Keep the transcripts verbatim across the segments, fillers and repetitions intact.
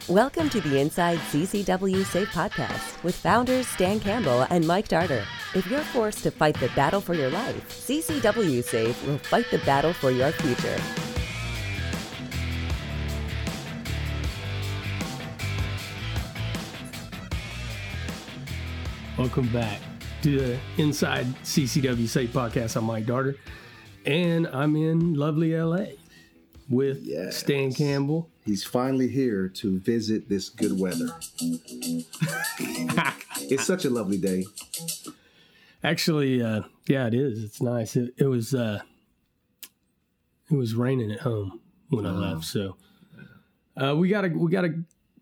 Welcome to the Inside C C W Safe podcast with founders Stan Campbell and Mike Darter. If you're forced to fight the battle for your life, C C W Safe will fight the battle for your future. Welcome back to the Inside C C W Safe podcast. I'm Mike Darter, and I'm in lovely L A with yes. Stan Campbell. He's finally here to visit this good weather. It's such a lovely day. Actually, uh, yeah, it is. It's nice. It, it was uh, it was raining at home when I oh. left, so uh, we got a we got a,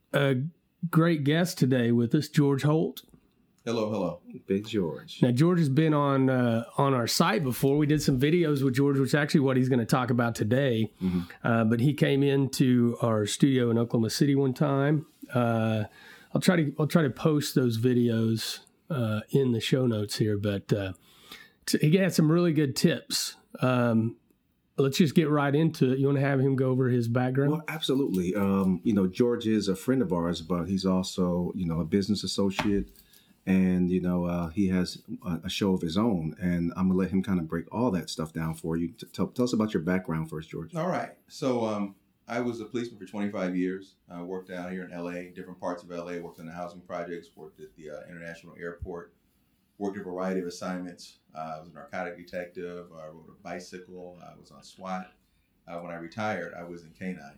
a great guest today with us, George Holt. Hello, hello. Big George. Now, George has been on uh, on our site before. We did some videos with George, which is actually what he's going to talk about today. Mm-hmm. Uh, but he came into our studio in Oklahoma City one time. Uh, I'll try to I'll try to post those videos uh, in the show notes here. But uh, t- he had some really good tips. Um, let's just get right into it. You want to have him go over his background? Well, absolutely. Um, you know, George is a friend of ours, but he's also, you know, a business associate. And, you know, uh, he has a show of his own, and I'm going to let him kind of break all that stuff down for you. Tell, tell us about your background first, George. All right. So um, I was a policeman for twenty-five years. I worked out here in L A, different parts of L A, worked in the housing projects, worked at the uh, International Airport, worked a variety of assignments. Uh, I was a narcotic detective. I rode a bicycle. I was on SWAT. Uh, when I retired, I was in K nine.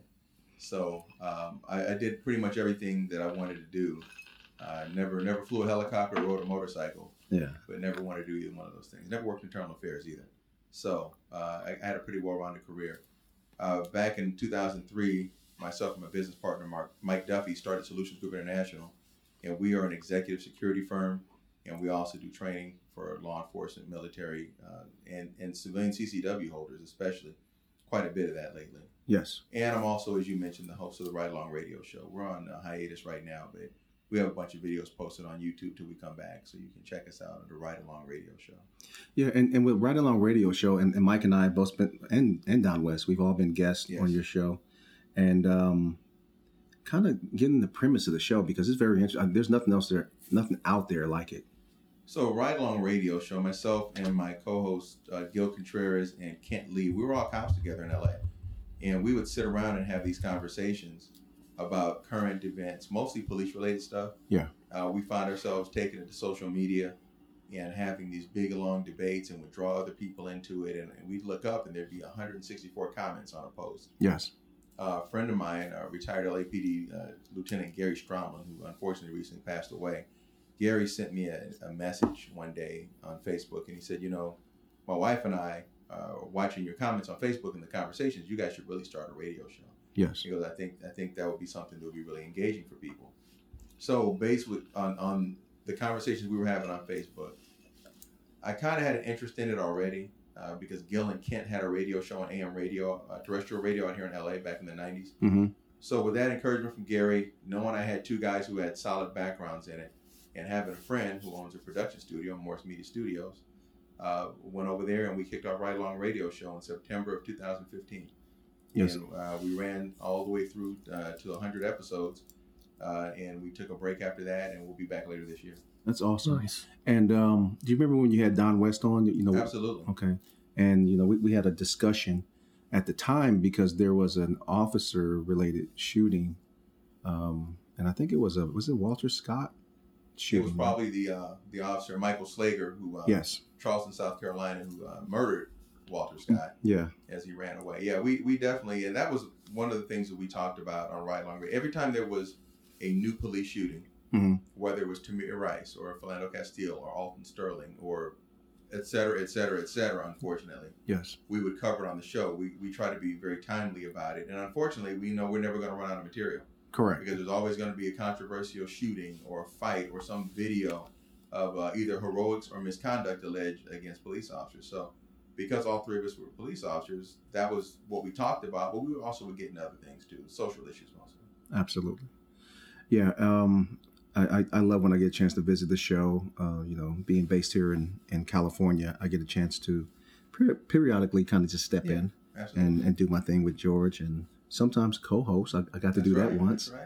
So um, I, I did pretty much everything that I wanted to do. I uh, never never flew a helicopter or rode a motorcycle, yeah, but never wanted to do either one of those things. Never worked internal affairs either. So uh, I, I had a pretty well-rounded career. Uh, back in two thousand three, myself and my business partner, Mark, Mike Duffy, started Solutions Group International, and we are an executive security firm, and we also do training for law enforcement, military, uh, and, and civilian C C W holders, especially. Quite a bit of that lately. Yes. And I'm also, as you mentioned, the host of the Ride Along Radio Show. We're on a hiatus right now, but we have a bunch of videos posted on YouTube till we come back, so you can check us out on the Ride Along Radio Show. Yeah, and, and with Ride Along Radio Show, and, and Mike and I both been, and, and Don West, we've all been guests yes. on your show. And um, kind of getting the premise of the show, because it's very interesting. There's nothing else there, nothing out there like it. So Ride Along Radio Show, myself and my co-host, uh, Gil Contreras and Kent Lee, we were all cops together in L A. And we would sit around and have these conversations about current events, mostly police-related stuff. Yeah. Uh, we find ourselves taking it to social media and having these big, long debates, and would draw other people into it. And, and we'd look up, and there'd be one hundred sixty-four comments on a post. Yes. Uh, a friend of mine, uh, retired L A P D uh, Lieutenant Gary Stromlin, who unfortunately recently passed away. Gary sent me a, a message one day on Facebook, and he said, you know, my wife and I uh, are watching your comments on Facebook and the conversations. You guys should really start a radio show. Yes. Because I think I think that would be something that would be really engaging for people. So based with, on, on the conversations we were having on Facebook, I kind of had an interest in it already uh, because Gil and Kent had a radio show on A M radio, uh, terrestrial radio out here in L A back in the nineties. Mm-hmm. So with that encouragement from Gary, knowing I had two guys who had solid backgrounds in it, and having a friend who owns a production studio, Morse Media Studios, uh, went over there and we kicked off Ride Along Radio Show in September of two thousand fifteen. Yes. And uh, we ran all the way through uh, to one hundred episodes, uh, and we took a break after that, and we'll be back later this year. That's awesome. Nice. And um, do you remember when you had Don West on? You know, absolutely. Okay. And you know, we, we had a discussion at the time because there was an officer-related shooting, um, and I think it was a was it Walter Scott shooting? It was probably the uh, the officer Michael Slager, who uh, yes, Charleston, South Carolina, who uh, murdered Walter Scott. Yeah. As he ran away. Yeah, we, we definitely, and that was one of the things that we talked about on Ride Along Radio. Every time there was a new police shooting, mm-hmm. whether it was Tamir Rice or Philando Castile or Alton Sterling or et cetera, et cetera, et cetera, unfortunately. Yes. We would cover it on the show. We we try to be very timely about it. And unfortunately, we know we're never going to run out of material. Correct. Because there's always going to be a controversial shooting or a fight or some video of uh, either heroics or misconduct alleged against police officers. So because all three of us were police officers, that was what we talked about, but we also would get into other things too, social issues mostly. Absolutely. Yeah, um, I, I love when I get a chance to visit the show. Uh, you know, being based here in, in California, I get a chance to per- periodically kind of just step yeah, in and, and do my thing with George, and sometimes co-host. I, I got to That's do right, that once. That's right.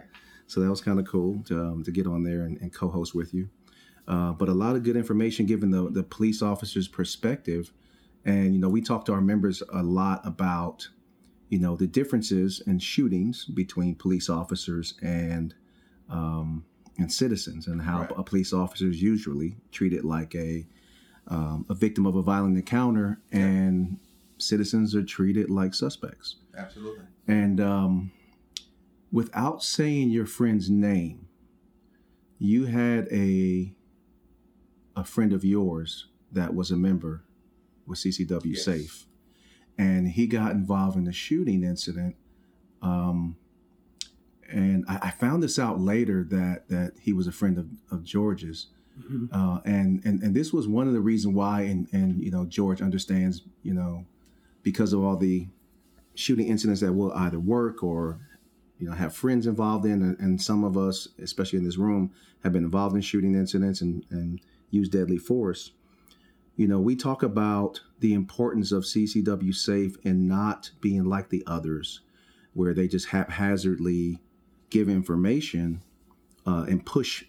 So that was kind of cool to um, to get on there and, and co-host with you. Uh, but a lot of good information given the the police officer's perspective. And, you know, we talk to our members a lot about, you know, the differences in shootings between police officers and um, and citizens, and how right. a police officer is usually treated like a um, a victim of a violent encounter, yeah. and citizens are treated like suspects. Absolutely. And um, without saying your friend's name, you had a a friend of yours that was a member with C C W yes. Safe, and he got involved in a shooting incident. Um, and I, I found this out later that that he was a friend of, of George's, mm-hmm. uh, and and and this was one of the reasons why. And and you know, George understands, you know, because of all the shooting incidents that will either work or, you know, have friends involved in, and, and some of us, especially in this room, have been involved in shooting incidents and and used deadly force. You know, we talk about the importance of C C W Safe and not being like the others, where they just haphazardly give information uh, and push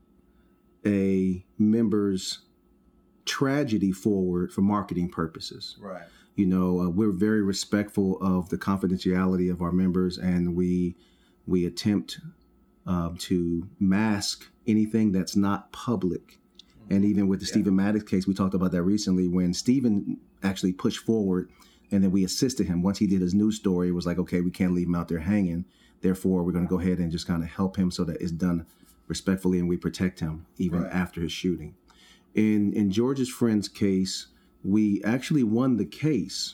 a member's tragedy forward for marketing purposes. Right. You know, uh, we're very respectful of the confidentiality of our members, and we we attempt uh, to mask anything that's not public. And even with the yeah. Stephen Maddox case, we talked about that recently, when Stephen actually pushed forward, and then we assisted him. Once he did his news story, it was like, okay, we can't leave him out there hanging. Therefore, we're going to go ahead and just kind of help him so that it's done respectfully and we protect him even right. after his shooting. In in George's friend's case, we actually won the case.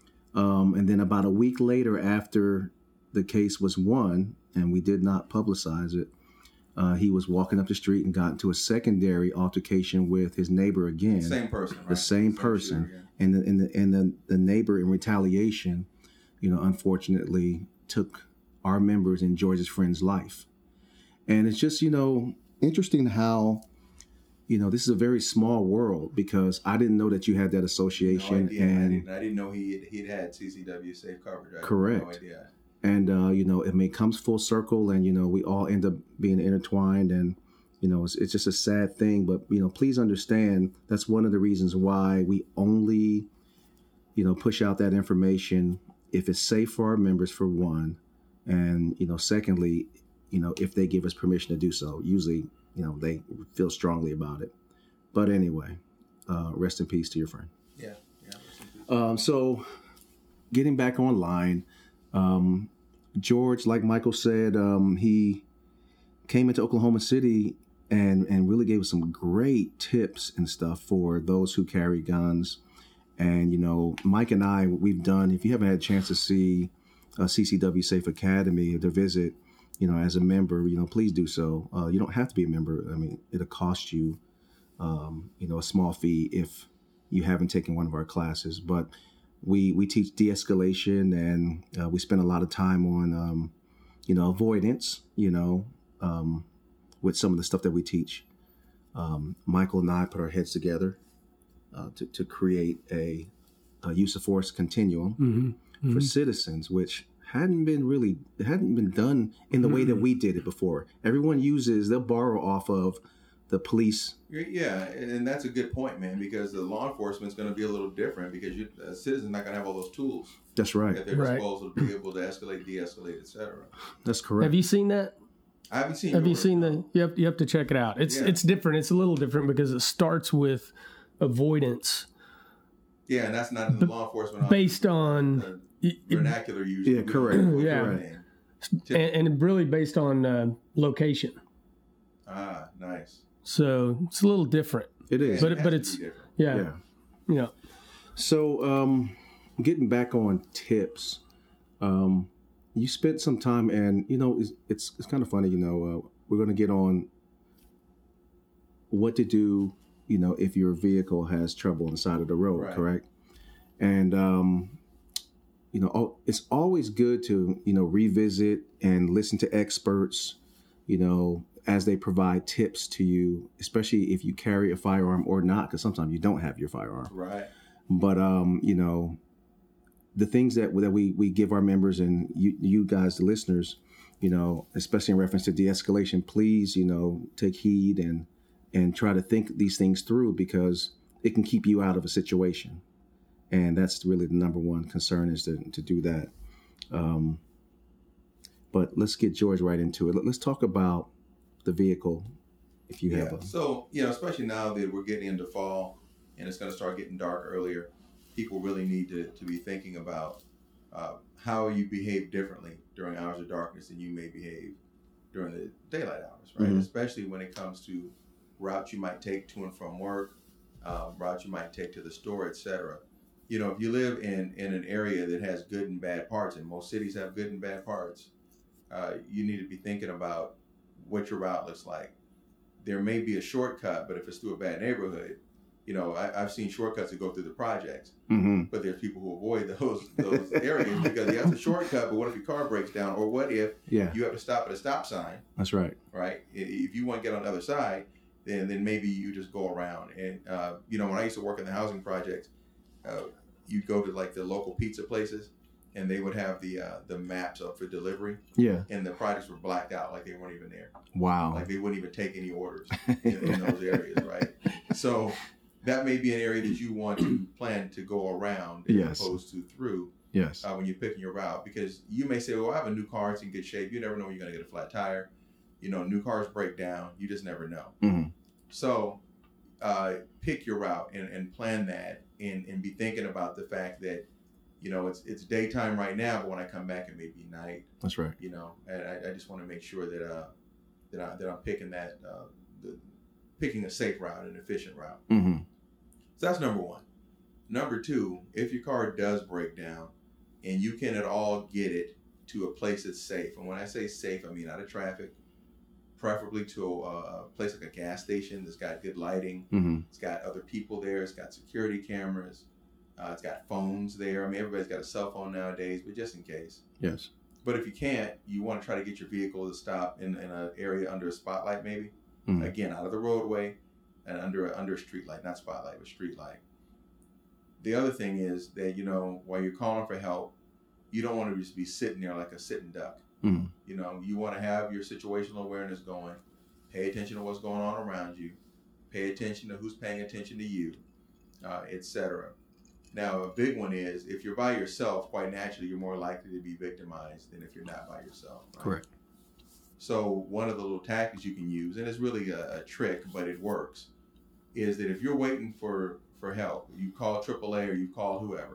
Um, and then about a week later, after the case was won, and we did not publicize it, Uh, he was walking up the street and got into a secondary altercation with his neighbor again. Same person, right? The same, same person. And the, and, the, and the, the neighbor, in retaliation, you know, unfortunately took our members and George's friend's life. And it's just, you know, interesting how, you know, this is a very small world, because I didn't know that you had that association. No idea. And I didn't, I didn't know he had, he'd had C C W Safe coverage. I correct. Had no idea. And, uh, you know, it may comes full circle, and, you know, we all end up being intertwined, and, you know, it's, it's just a sad thing. But, you know, please understand, that's one of the reasons why we only, you know, push out that information if it's safe for our members, for one. And, you know, secondly, you know, if they give us permission to do so. Usually, you know, they feel strongly about it. But anyway, uh, rest in peace to your friend. Yeah. Yeah. Um, so getting back online, Um, George, like Michael said, um, he came into Oklahoma City and, and really gave us some great tips and stuff for those who carry guns. And, you know, Mike and I, we've done, if you haven't had a chance to see uh, C C W Safe Academy or to visit, you know, as a member, you know, please do so. Uh, you don't have to be a member. I mean, it'll cost you, um, you know, a small fee if you haven't taken one of our classes. But We we teach de-escalation, and uh, we spend a lot of time on, um, you know, avoidance, you know, um, with some of the stuff that we teach. Um, Michael and I put our heads together uh, to, to create a, a use of force continuum mm-hmm. Mm-hmm. for citizens, which hadn't been really, it hadn't been done in the mm-hmm. way that we did it before. Everyone uses, they'll borrow off of the police. Yeah, and that's a good point, man, because the law enforcement's going to be a little different, because you, a citizen's not going to have all those tools. That's right. At their right. disposal to be able to escalate, de-escalate, et cetera. That's correct. Have you seen that? I haven't seen. Have yours, you seen no. the? You have you have to check it out. It's Yeah. it's different. It's a little different because it starts with avoidance. Yeah, and that's not in the law enforcement based on the vernacular use. Yeah, correct. Yeah, right. and, and really based on uh, location. Ah, nice. So it's a little different. It is, but it but it's yeah, yeah. yeah. So, um, getting back on tips, um, you spent some time, and you know, it's it's, it's kind of funny. You know, uh, we're going to get on what to do. You know, if your vehicle has trouble on the side of the road, right. correct? And um, you know, it's always good to you know revisit and listen to experts. You know, as they provide tips to you, especially if you carry a firearm or not, because sometimes you don't have your firearm. Right. But, um, you know, the things that that we, we give our members and you, you guys, the listeners, you know, especially in reference to de-escalation, please, you know, take heed and and try to think these things through, because it can keep you out of a situation. And that's really the number one concern, is to, to do that. Um, but let's get George right into it. Let's talk about the vehicle, if you yeah. have a... So, you know, especially now that we're getting into fall and it's going to start getting dark earlier, people really need to, to be thinking about uh, how you behave differently during hours of darkness than you may behave during the daylight hours, right? Mm-hmm. Especially when it comes to routes you might take to and from work, um, routes you might take to the store, et cetera. You know, if you live in, in an area that has good and bad parts, and most cities have good and bad parts, uh, you need to be thinking about what your route looks like. There may be a shortcut, but if it's through a bad neighborhood, you know, I, I've seen shortcuts that go through the projects, mm-hmm. but there's people who avoid those those areas because that's a shortcut, but what if your car breaks down? Or what if yeah. you have to stop at a stop sign? That's right. Right? If you want to get on the other side, then then maybe you just go around. And, uh, you know, when I used to work in the housing projects, uh, you'd go to like the local pizza places, and they would have the uh, the maps up for delivery. Yeah. And the projects were blacked out, like they weren't even there. Wow. Like they wouldn't even take any orders in, in those areas, right? So that may be an area that you want to plan to go around as yes. opposed to through. Yes. Uh, when you're picking your route, because you may say, "Well, I have a new car; it's in good shape." You never know when you're going to get a flat tire. You know, new cars break down. You just never know. Mm-hmm. So, uh, pick your route and, and plan that, and, and be thinking about the fact that, you know, it's it's daytime right now, but when I come back, it may be night. That's right. You know, and I, I just want to make sure that uh that I that I'm picking that uh, the picking a safe route, an efficient route. Mm-hmm. So that's number one. Number two, if your car does break down, and you can at all get it to a place that's safe, and when I say safe, I mean out of traffic, preferably to a, a place like a gas station that's got good lighting. Mm-hmm. It's got other people there. It's got security cameras. Uh, it's got phones there. I mean, everybody's got a cell phone nowadays, but just in case. Yes. But if you can't, you want to try to get your vehicle to stop in, in an area under a spotlight, maybe. Mm-hmm. Again, out of the roadway and under a, under a street light, not spotlight, but street light. The other thing is that, you know, while you're calling for help, you don't want to just be sitting there like a sitting duck. Mm-hmm. You know, you want to have your situational awareness going, pay attention to what's going on around you, pay attention to who's paying attention to you, uh, et cetera. Now, a big one is if you're by yourself, quite naturally, you're more likely to be victimized than if you're not by yourself. Right? Correct. So one of the little tactics you can use, and it's really a, a trick, but it works, is that if you're waiting for, for help, you call triple A or you call whoever,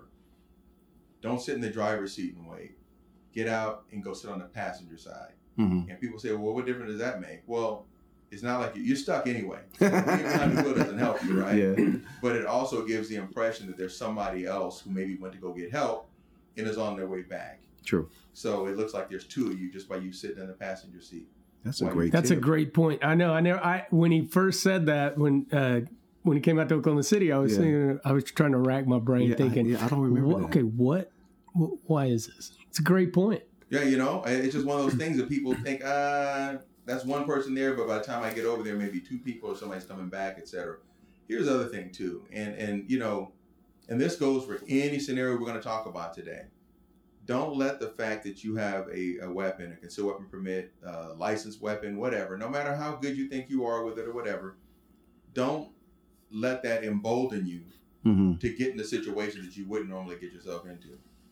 don't sit in the driver's seat and wait. Get out and go sit on the passenger side. Mm-hmm. And people say, well, what difference does that make? Well, it's not like you, you're stuck anyway. So being behind the wheel doesn't help you, right? Yeah. But it also gives the impression that there's somebody else who maybe went to go get help and is on their way back. True. So it looks like there's two of you just by you sitting in the passenger seat. That's a great That's tip. a great point. I know. I know. I when he first said that, when uh, when he came out to Oklahoma City, I was yeah. thinking, I was trying to rack my brain, yeah, thinking, I, yeah, I don't remember what, that. Okay, what? Why is this? It's a great point. Yeah, you know, it's just one of those things that people think, uh, that's one person there, but by the time I get over there, maybe two people or somebody's coming back, et cetera. Here's the other thing, too. And, and you know, and this goes for any scenario we're going to talk about today. Don't let the fact that you have a, a weapon, a concealed weapon permit, a licensed weapon, whatever, no matter how good you think you are with it or whatever, don't let that embolden you mm-hmm. to get in a situation that you wouldn't normally get yourself into.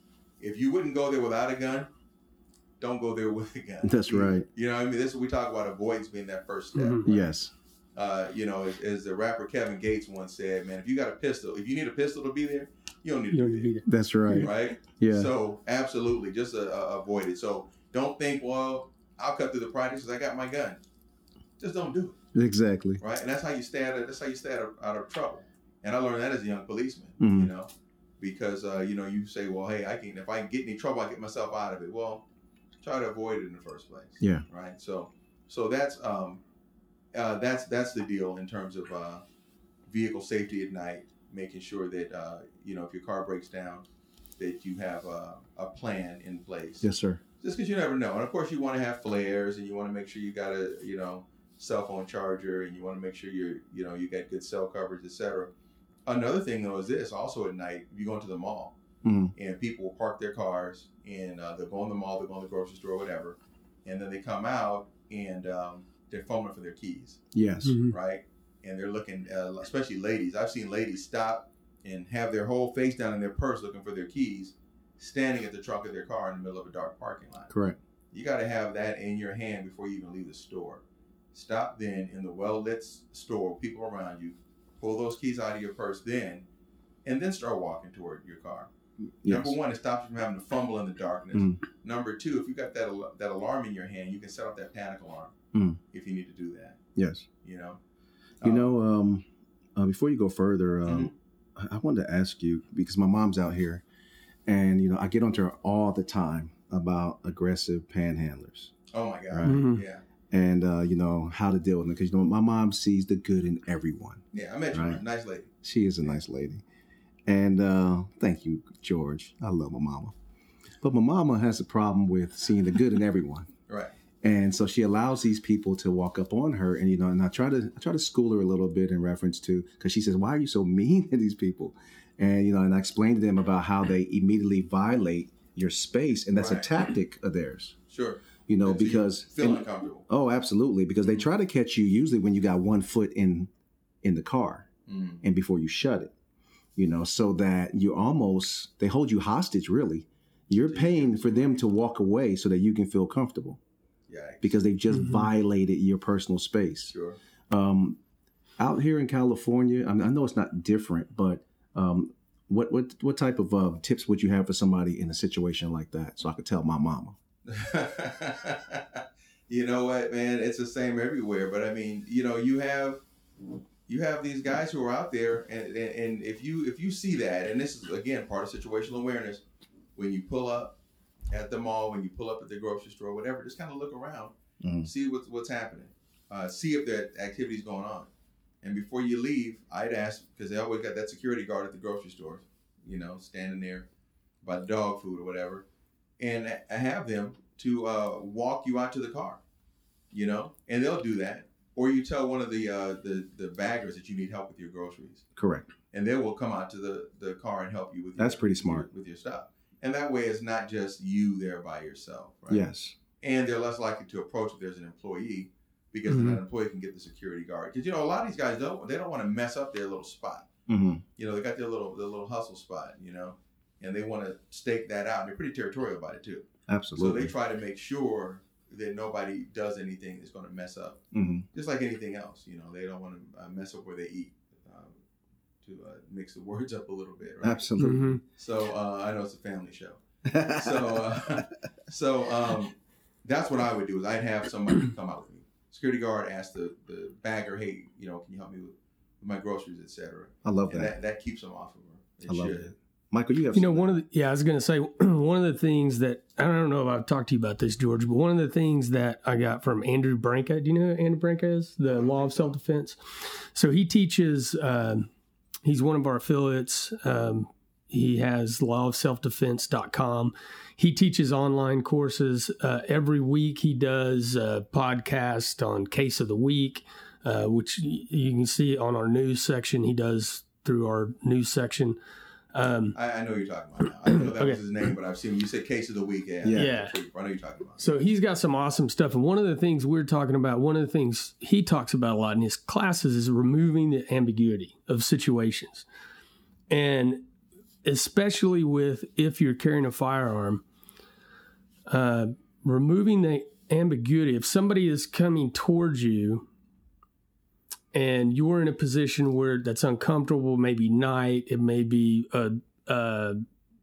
If you wouldn't go there without a gun, don't go there with a gun. That's you, right. You know what I mean? This is what we talk about avoidance being that first step. Mm-hmm. Right? Yes. Uh, you know, as, as the rapper Kevin Gates once said, man, if you got a pistol, if you need a pistol to be there, you don't need to, you be, don't there. be there. That's right. Right? Yeah. So absolutely, just uh, uh, avoid it. So don't think, well, I'll cut through the projects because I got my gun. Just don't do it. Exactly. Right? And that's how you stay out of, that's how you stay out of, out of trouble. And I learned that as a young policeman, mm-hmm. you know, because, uh, you know, you say, well, hey, I can, if I can get any trouble, I get myself out of it. Well, try to avoid it in the first place. Yeah. Right. So, so that's, um, uh, that's, that's the deal in terms of, uh, vehicle safety at night, making sure that, uh, you know, if your car breaks down, that you have a, a plan in place. Yes, sir. Just because you never know. And of course you want to have flares and you want to make sure you got a, you know, cell phone charger and you want to make sure you're, you know, you got good cell coverage, et cetera. Another thing though is this, also at night, if you go into the mall mm-hmm. and people will park their cars and uh, they'll go in the mall, they'll go in the grocery store, whatever, and then they come out and um, they're fumbling for their keys. Yes. Mhm. Right? And they're looking, uh, especially ladies. I've seen ladies stop and have their whole face down in their purse looking for their keys, standing at the trunk of their car in the middle of a dark parking lot. Correct. You got to have that in your hand before you even leave the store. Stop then in the well-lit store, people around you, pull those keys out of your purse then, and then start walking toward your car. Yes. Number one, it stops you from having to fumble in the darkness. Mm. Number two, if you got that al- that alarm in your hand, you can set off that panic alarm Mm. if you need to do that. Yes. You know. You Um, know, um, uh, before you go further, um, Mhm. I, I wanted to ask you, because my mom's out here, and, you know, I get onto her all the time about aggressive panhandlers Oh my God. Right. Mhm. Yeah. and, uh, you know, how to deal with them. Because, you know, my mom sees the good in everyone. Yeah. I met you. Right. Nice lady. She is a nice lady. And uh, thank you, George. I love my mama. But my mama has a problem with seeing the good in everyone. Right. And so she allows these people to walk up on her, and you know, and I try to I try to school her a little bit in reference to, because she says, "Why are you so mean to these people?" And you know, and I explain to them about how they immediately violate your space, and that's Right. a tactic of theirs. Sure. You know, And so you because feel and- uncomfortable. oh, absolutely, because they try to catch you usually when you got one foot in in the car, Mm. and before you shut it. You know, so that you almost they hold you hostage. Really, you're paying for them to walk away so that you can feel comfortable, Yeah. because they've just Mhm. violated your personal space. Sure. Um, out here in California, I mean, I know it's not different, but um, what what what type of uh, tips would you have for somebody in a situation like that, so I could tell my mama? You know what, man? It's the same everywhere. But I mean, you know, you have you have these guys who are out there, and, and and if you if you see that, and this is again part of situational awareness, when you pull up at the mall, when you pull up at the grocery store, whatever, just kind of look around, Mhm. see what's what's happening, uh, see if there activity's going on, and before you leave, I'd ask, because they always got that security guard at the grocery stores, you know, standing there by the dog food or whatever, and I have them to uh, walk you out to the car, you know, and they'll do that. Or you tell one of the uh, the the baggers that you need help with your groceries, Correct. and they will come out to the, the car and help you with. That's your, pretty smart. with your stuff. And that way, it's not just you there by yourself, right? Yes. And they're less likely to approach if there's an employee, because Mhm. then that employee can get the security guard. Because you know, a lot of these guys don't they don't want to mess up their little spot. Mm-hmm. You know, they got their little their little hustle spot, you know, and they want to stake that out. And they're pretty territorial about it too. Absolutely. So they try to make sure that nobody does anything that's going to mess up. Mm-hmm. Just like anything else, you know, they don't want to uh, mess up where they eat. Um, to uh, mix the words up a little bit, right? Absolutely. Mhm. So uh, I know it's a family show. So, uh, so um, that's what I would do is I'd have somebody come out with me. Security guard ask the, the bagger, hey, you know, can you help me with, with my groceries, et cetera. I love And that. that, that keeps them off of her. It I love should. that. Michael, you have You know, something. one of the, yeah, I was going to say, one of the things that, I don't know if I've talked to you about this, George, but one of the things that I got from Andrew Branca, do you know who Andrew Branca is? The Law of Self-Defense. So he teaches, um, he's one of our affiliates. Um, he has law of self defense dot com. He teaches online courses. Uh, every week he does a podcast on Case of the Week, uh, which you can see on our news section. He does through our news section. Um, I, I know you're talking about now. I didn't know that Okay. was his name, but I've seen you said case of the week. Yeah. Yeah. Yeah. I know you're talking about. So he's got some awesome stuff. And one of the things we're talking about, one of the things he talks about a lot in his classes is removing the ambiguity of situations. And especially with if you're carrying a firearm, uh, removing the ambiguity. If somebody is coming towards you and you're in a position where that's uncomfortable, maybe night, it may be a, a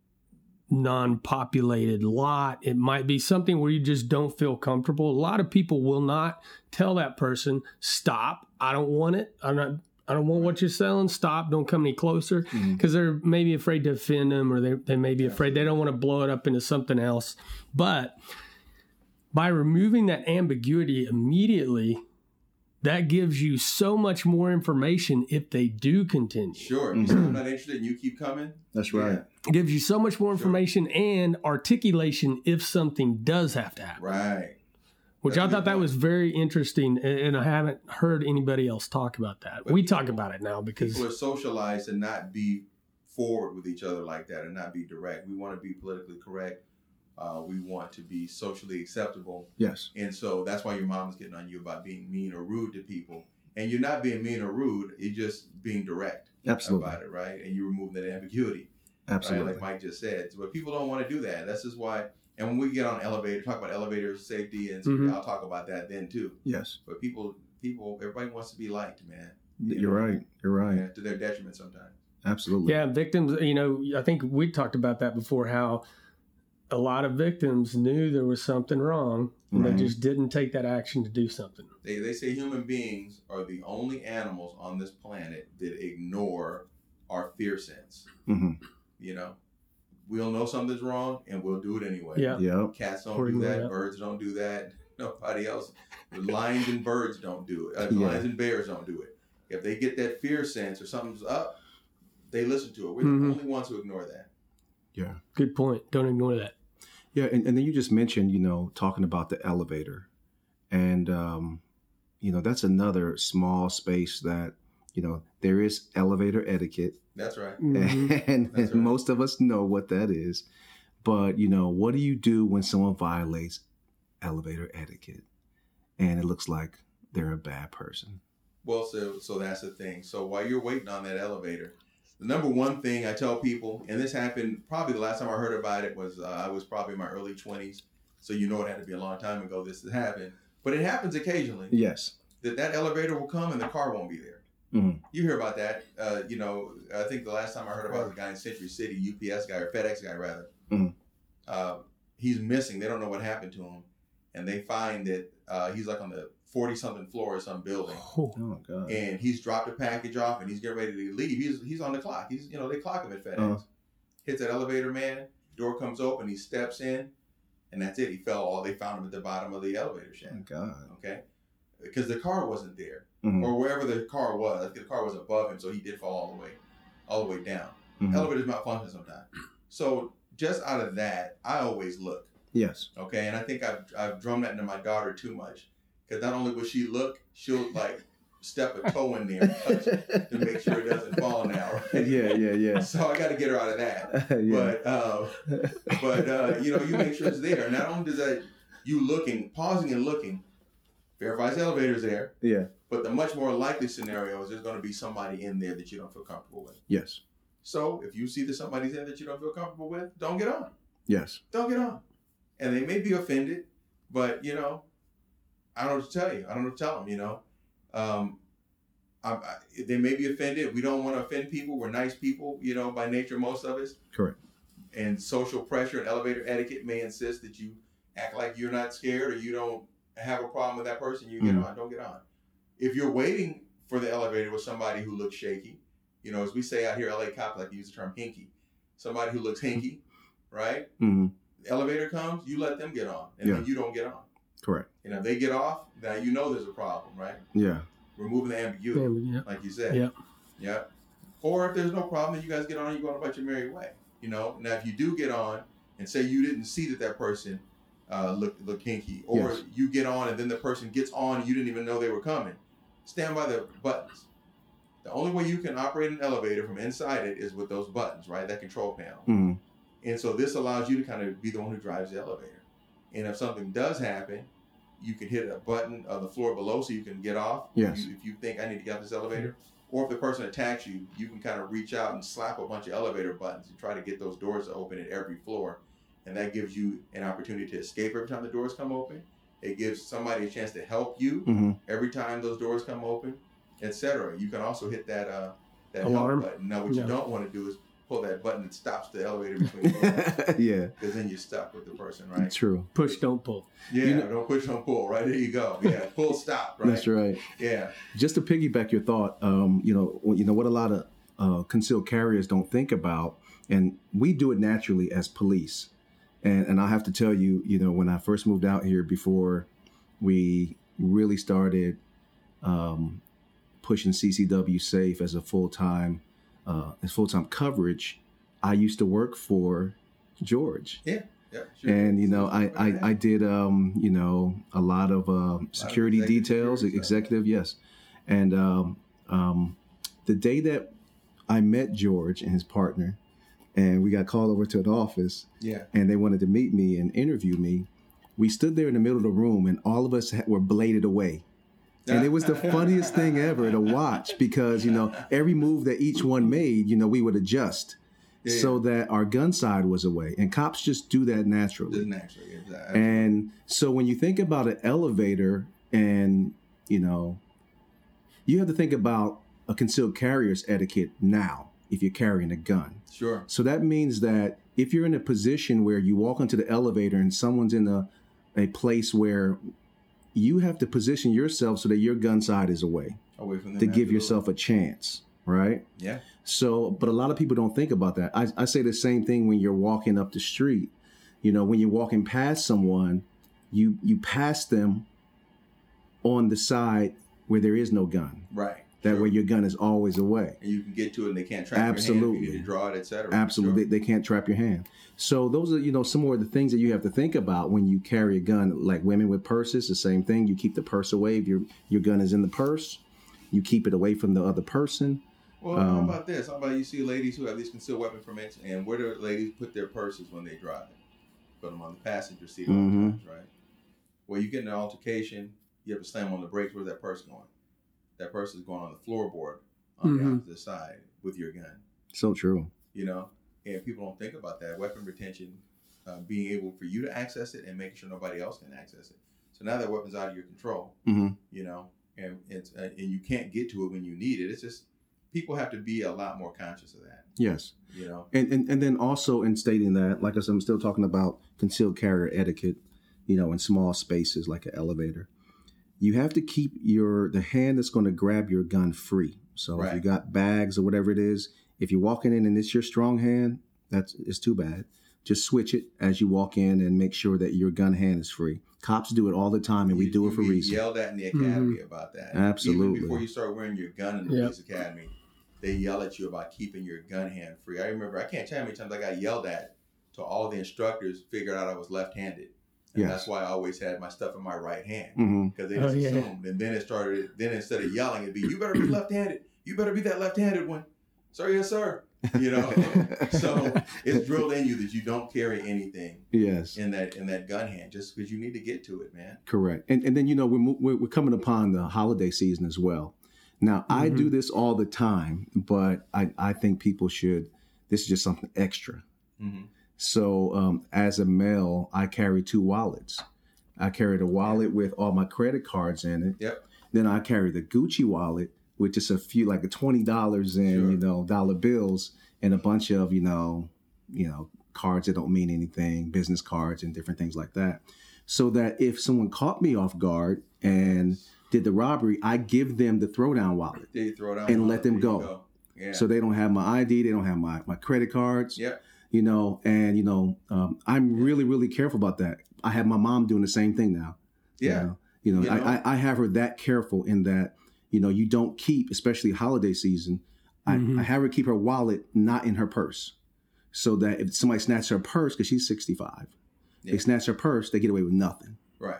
non-populated lot. It might be something where you just don't feel comfortable. A lot of people will not tell that person, stop. I don't want it. I'm not, I don't want what you're selling. Stop. Don't come any closer. Because they're maybe afraid to offend them, or they, they may be afraid. They don't want to blow it up into something else. But by removing that ambiguity immediately, that gives you so much more information if they do continue. Sure. If you say I'm not interested and you keep coming. That's right. Yeah. It gives you so much more information and articulation if something does have to happen. Right. Which That's I a thought good that point. was very interesting, and and I haven't heard anybody else talk about that. But We people- talk about it now because People are socialized to not be forward with each other like that and not be direct. We want to be politically correct. Uh, we want to be socially acceptable. Yes. And so that's why your mom is getting on you about being mean or rude to people. And you're not being mean or rude. You're just being direct Absolutely. about it, right? And you're removing that ambiguity. Absolutely. Right? Like Mike just said. But people don't want to do that. That's just why. And when we get on elevator, talk about elevator safety and security, Mm-hmm. I'll talk about that then too. Yes. But people, people, everybody wants to be liked, man. You're know? right. You're right. Yeah, to their detriment sometimes. Absolutely. Yeah, victims, you know, I think we talked about that before, how a lot of victims knew there was something wrong and Right. they just didn't take that action to do something. They, they say human beings are the only animals on this planet that ignore our fear sense. Mm-hmm. You know, we'll know something's wrong and we'll do it anyway. Yeah. Yep. Cats don't Or do ignore that. that. Birds don't do that. Nobody else. Lions and birds don't do it. Uh, Yeah. Lions and bears don't do it. If they get that fear sense or something's up, they listen to it. We're Mhm. the only ones who ignore that. Yeah. Good point. Don't ignore that. Yeah. And, and then you just mentioned, you know, talking about the elevator. And, um, you know, that's another small space that, you know, there is elevator etiquette. That's right. Mhm. And, That's right. most of us know what that is. But, you know, what do you do when someone violates elevator etiquette and it looks like they're a bad person? Well, so so that's the thing. So while you're waiting on that elevator, the number one thing I tell people, and this happened probably the last time I heard about it was uh, I was probably in my early twenties. So you know it had to be a long time ago this has happened. But it happens occasionally Yes. that that elevator will come and the car won't be there. Mhm. You hear about that. Uh, you know, I think the last time I heard about the guy in Century City, U P S guy or FedEx guy rather, Mhm. uh, he's missing. They don't know what happened to him. And they find that uh, he's like on the forty-something floor of some building. Oh, Oh, God. And he's dropped a package off and he's getting ready to leave. He's he's on the clock. He's you know they clock him at FedEx. Uh-huh. Hits that elevator, man. Door comes open. He steps in, and that's it. He fell. All they found him at the bottom of the elevator shaft. Oh, God. Okay, because the car wasn't there, Mhm. or wherever the car was. I think the car was above him, so he did fall all the way, all the way down. Mhm. Elevators malfunction sometimes. So just out of that, I always look. Yes. Okay, and I think I've I've drummed that into my daughter too much, because not only will she look, she'll like step a toe in there and touch it to make sure it doesn't fall now. Right? Yeah, yeah, yeah. So I got to get her out of that. yeah. But uh, but uh, you know, you make sure it's there. Not only does that you looking, pausing and looking, verifies the elevator's there. Yeah. But the much more likely scenario is there's going to be somebody in there that you don't feel comfortable with. Yes. So if you see that somebody's in that you don't feel comfortable with, don't get on. Yes. Don't get on. And they may be offended, but you know, I don't know what to tell you. I don't know what to tell them. You know, um, I, I, they may be offended. We don't want to offend people. We're nice people, you know, by nature, most of us. Correct. And social pressure and elevator etiquette may insist that you act like you're not scared or you don't have a problem with that person. You get Mhm. on. Don't get on. If you're waiting for the elevator with somebody who looks shaky, you know, as we say out here, L A cops like to use the term hinky. Somebody who looks hinky, right? Mm-hmm. The elevator comes, you let them get on, and Yeah. then you don't get on. Correct. You know, they get off, now you know there's a problem, right? Yeah. Removing the ambiguity, yeah, yeah. like you said. Yeah. Yeah. Or if there's no problem, then you guys get on and you go on about your merry way. You know, now if you do get on and say you didn't see that that person uh, looked looked hinky, or Yes. you get on and then the person gets on and you didn't even know they were coming, stand by the buttons. The only way you can operate an elevator from inside it is with those buttons, right? That control panel. Mm-hmm. And so this allows you to kind of be the one who drives the elevator. And if something does happen, you can hit a button on the floor below so you can get off. Yes. If you, if you think I need to get off this elevator. Or if the person attacks you, you can kind of reach out and slap a bunch of elevator buttons and try to get those doors to open at every floor. And that gives you an opportunity to escape every time the doors come open. It gives somebody a chance to help you Mm-hmm. every time those doors come open, et cetera. You can also hit that uh, that Alarm. help button. Now, what Yeah. you don't want to do is pull that button that stops the elevator between doors. Yeah. Because then you're stuck with the person, right? True. Push, don't pull. Yeah, You know- don't push, don't pull. Right, there you go. Yeah, pull, stop, right? That's right. Yeah, Just to piggyback your thought, um, you know, you know what a lot of uh, concealed carriers don't think about, and we do it naturally as police. And and I have to tell you, you know, when I first moved out here, before we really started um, pushing C C W Safe as a full time uh, as full time coverage, I used to work for George. yeah, yeah. Sure. And, you know, I, I, I did, um, you know, a lot of uh, security executive details, security stuff. executive, yes. And um, um, the day that I met George and his partner, and we got called over to an office. Yeah. And they wanted to meet me and interview me. We stood there in the middle of the room, and all of us were bladed away. And it was the funniest thing ever to watch because, you know, every move that each one made, you know, we would adjust yeah, so yeah. that our gun side was away. And cops just do that naturally. Just naturally, exactly. And so when you think about an elevator and, you know, you have to think about a concealed carrier's etiquette now if you're carrying a gun. Sure. So that means that if you're in a position where you walk into the elevator and someone's in a, a place where you have to position yourself so that your gun side is away, away from them, to give absolutely. yourself a chance, right? Yeah. So, but a lot of people don't think about that. I, I say the same thing when you're walking up the street. You know, when you're walking past someone, you you pass them on the side where there is no gun. Right. That sure. way your gun is always away. And you can get to it and they can't trap Absolutely. your hand if you need to draw it, et cetera. Absolutely. Sure. They, they can't trap your hand. So those are, you know, some more of the things that you have to think about when you carry a gun. Like women with purses, the same thing. You keep the purse away. If your your gun is in the purse, you keep it away from the other person. Well, um, how about this? How about you see ladies who have these concealed weapon permits, and where do ladies put their purses when they drive? Put them on the passenger seat all mm-hmm. the times, right? Well, you get in an altercation, you have to slam on the brakes. Where's that purse going? That purse is going on the floorboard on mm-hmm. the opposite side with your gun. So true. You know, and people don't think about that. Weapon retention, uh, being able for you to access it and making sure nobody else can access it. So now that weapon's out of your control, mm-hmm. you know, and it's uh, and you can't get to it when you need it. It's just people have to be a lot more conscious of that. Yes. You know, and and, and then also in stating that, like I said, I'm still talking about concealed carrier etiquette, you know, in small spaces like an elevator. You have to keep your the hand that's going to grab your gun free. So right. if you got bags or whatever it is, if you're walking in and it's your strong hand, that's it's too bad. Just switch it as you walk in and make sure that your gun hand is free. Cops do it all the time, and we you, do it for you reason. Yelled at in the academy mm-hmm. about that. Absolutely. Even before you start wearing your gun in the yep. police academy, they yell at you about keeping your gun hand free. I remember, I can't tell you how many times I got yelled at till all the instructors figured out I was left-handed. And yes. that's why I always had my stuff in my right hand. Because mm-hmm. they just oh, assumed. Yeah. And then it started, then instead of yelling, it'd be, you better be left-handed. You better be that left-handed one. Sir, yes, sir. You know? So it's drilled in you that you don't carry anything yes. in that in that gun hand just because you need to get to it, man. Correct. And and then, you know, we're, we're coming upon the holiday season as well. Now, mm-hmm. I do this all the time, but I, I think people should, this is just something extra. Mm-hmm. So um, as a male, I carry two wallets. I carry the wallet with all my credit cards in it. Yep. Then I carry the Gucci wallet with just a few, like a twenty dollars in, sure. you know, dollar bills and a bunch of, you know, you know, cards that don't mean anything, business cards and different things like that. So that if someone caught me off guard and did the robbery, I give them the throwdown wallet They throw down and wallet, let them go. go. Yeah. So they don't have my I D, they don't have my, my credit cards. Yep. You know, and, you know, um, I'm really, really careful about that. I have my mom doing the same thing now. Yeah. You know, you know, You know? I, I have her that careful in that, you know, you don't keep, especially holiday season, Mm-hmm. I, I have her keep her wallet not in her purse. So that if somebody snatches her purse, because she's sixty-five, Yeah. they snatch her purse, they get away with nothing. Right.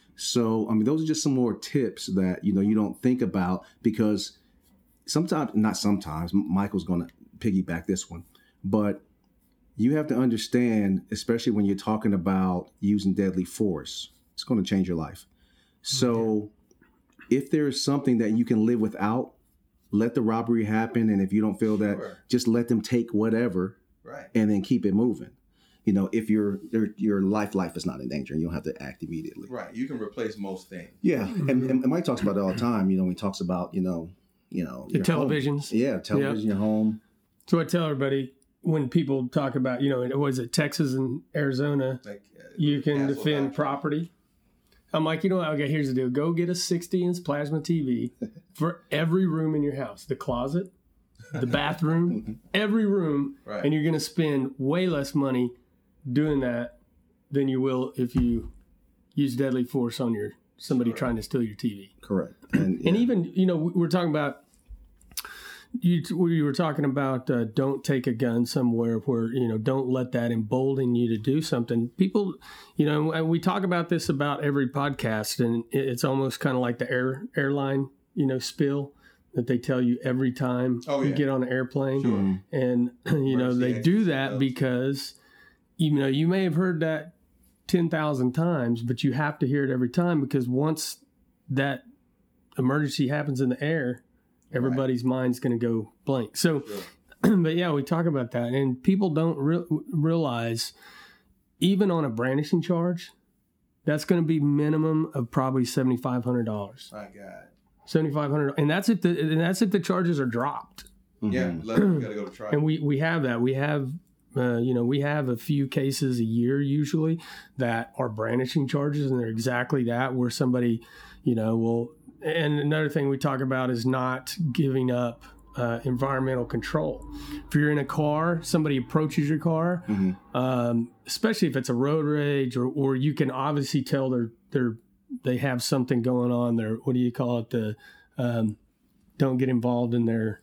So, I mean, those are just some more tips that, you know, you don't think about because sometimes, not sometimes, Michael's going to piggyback this one, but you have to understand, especially when you're talking about using deadly force, it's going to change your life. So if there is something that you can live without, let the robbery happen. And if you don't feel that, Sure. just let them take whatever Right. and then keep it moving. You know, if your your, your life life is not in danger and you don't have to act immediately. Right. You can replace most things. Yeah. And, and Mike talks about it all the time. You know, he talks about, you know, you know, The your televisions. Home. Yeah. Television, Yep. your home. So I tell everybody when people talk about, you know, was it Texas and Arizona, Like uh, you can Castle defend Doctrine. property. I'm like, you know what? Okay, here's the deal. Go get a sixty inch plasma T V for every room in your house. The closet, the bathroom, every room. Right. And you're going to spend way less money doing that than you will if you use deadly force on your somebody Sure. trying to steal your T V. Correct. And, And yeah. even, you know, we're talking about, you, we were talking about uh, don't take a gun somewhere where, you know, don't let that embolden you to do something. People, you know, and we talk about this about every podcast, and it's almost kind of like the air airline, you know, spill. that they tell you every time Oh, you yeah. get on an airplane. Sure. And, you know, they Emergency do exit that seatbelts. because, you know, you may have heard that ten thousand times, but you have to hear it every time because once that emergency happens in the air, everybody's mind's going to go blank. So, Sure. but yeah, we talk about that. And people don't re- realize, even on a brandishing charge, that's going to be minimum of probably seven thousand five hundred dollars. My God. seven thousand five hundred dollars. And that's if the, and that's if the charges are dropped. Yeah, let you got to go to trial. And we, we have that. We have, uh, you know, we have a few cases a year usually that are brandishing charges, and they're exactly that, where somebody, you know, will. And another thing we talk about is not giving up uh, environmental control. If you're in a car, somebody approaches your car, Mhm. um, especially if it's a road rage, or, or you can obviously tell they're they're they have something going on. They're, what do you call it? The um, don't get involved in their.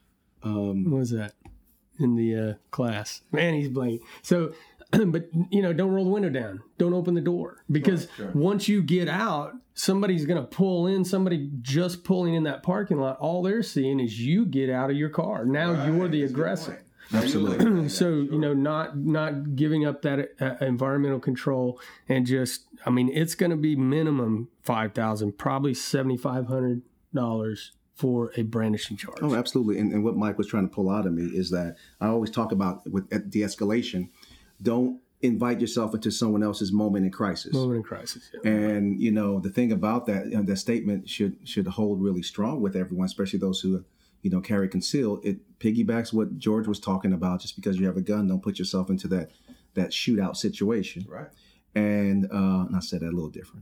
Um, What was that in the uh, class? Man, he's blank. So, but, you know, don't roll the window down. Don't open the door. Because Sure, sure. once you get out, somebody's going to pull in. Somebody just pulling in that parking lot, all they're seeing is you get out of your car. Now Right, you're the that's a good aggressor. point. Now you're Absolutely. looking at that, So, sure. you know, not not giving up that uh, environmental control, and just, I mean, it's going to be minimum five thousand dollars, probably seven thousand five hundred dollars for a brandishing charge. Oh, absolutely. And, and what Mike was trying to pull out of me is that I always talk about with de-escalation, don't invite yourself into someone else's moment in crisis. Moment in crisis. Yeah. And, you know, the thing about that, you know, that statement should should hold really strong with everyone, especially those who, you know, carry concealed. It piggybacks what George was talking about. Just because you have a gun, don't put yourself into that that shootout situation. Right. And, uh, and I said that a little different.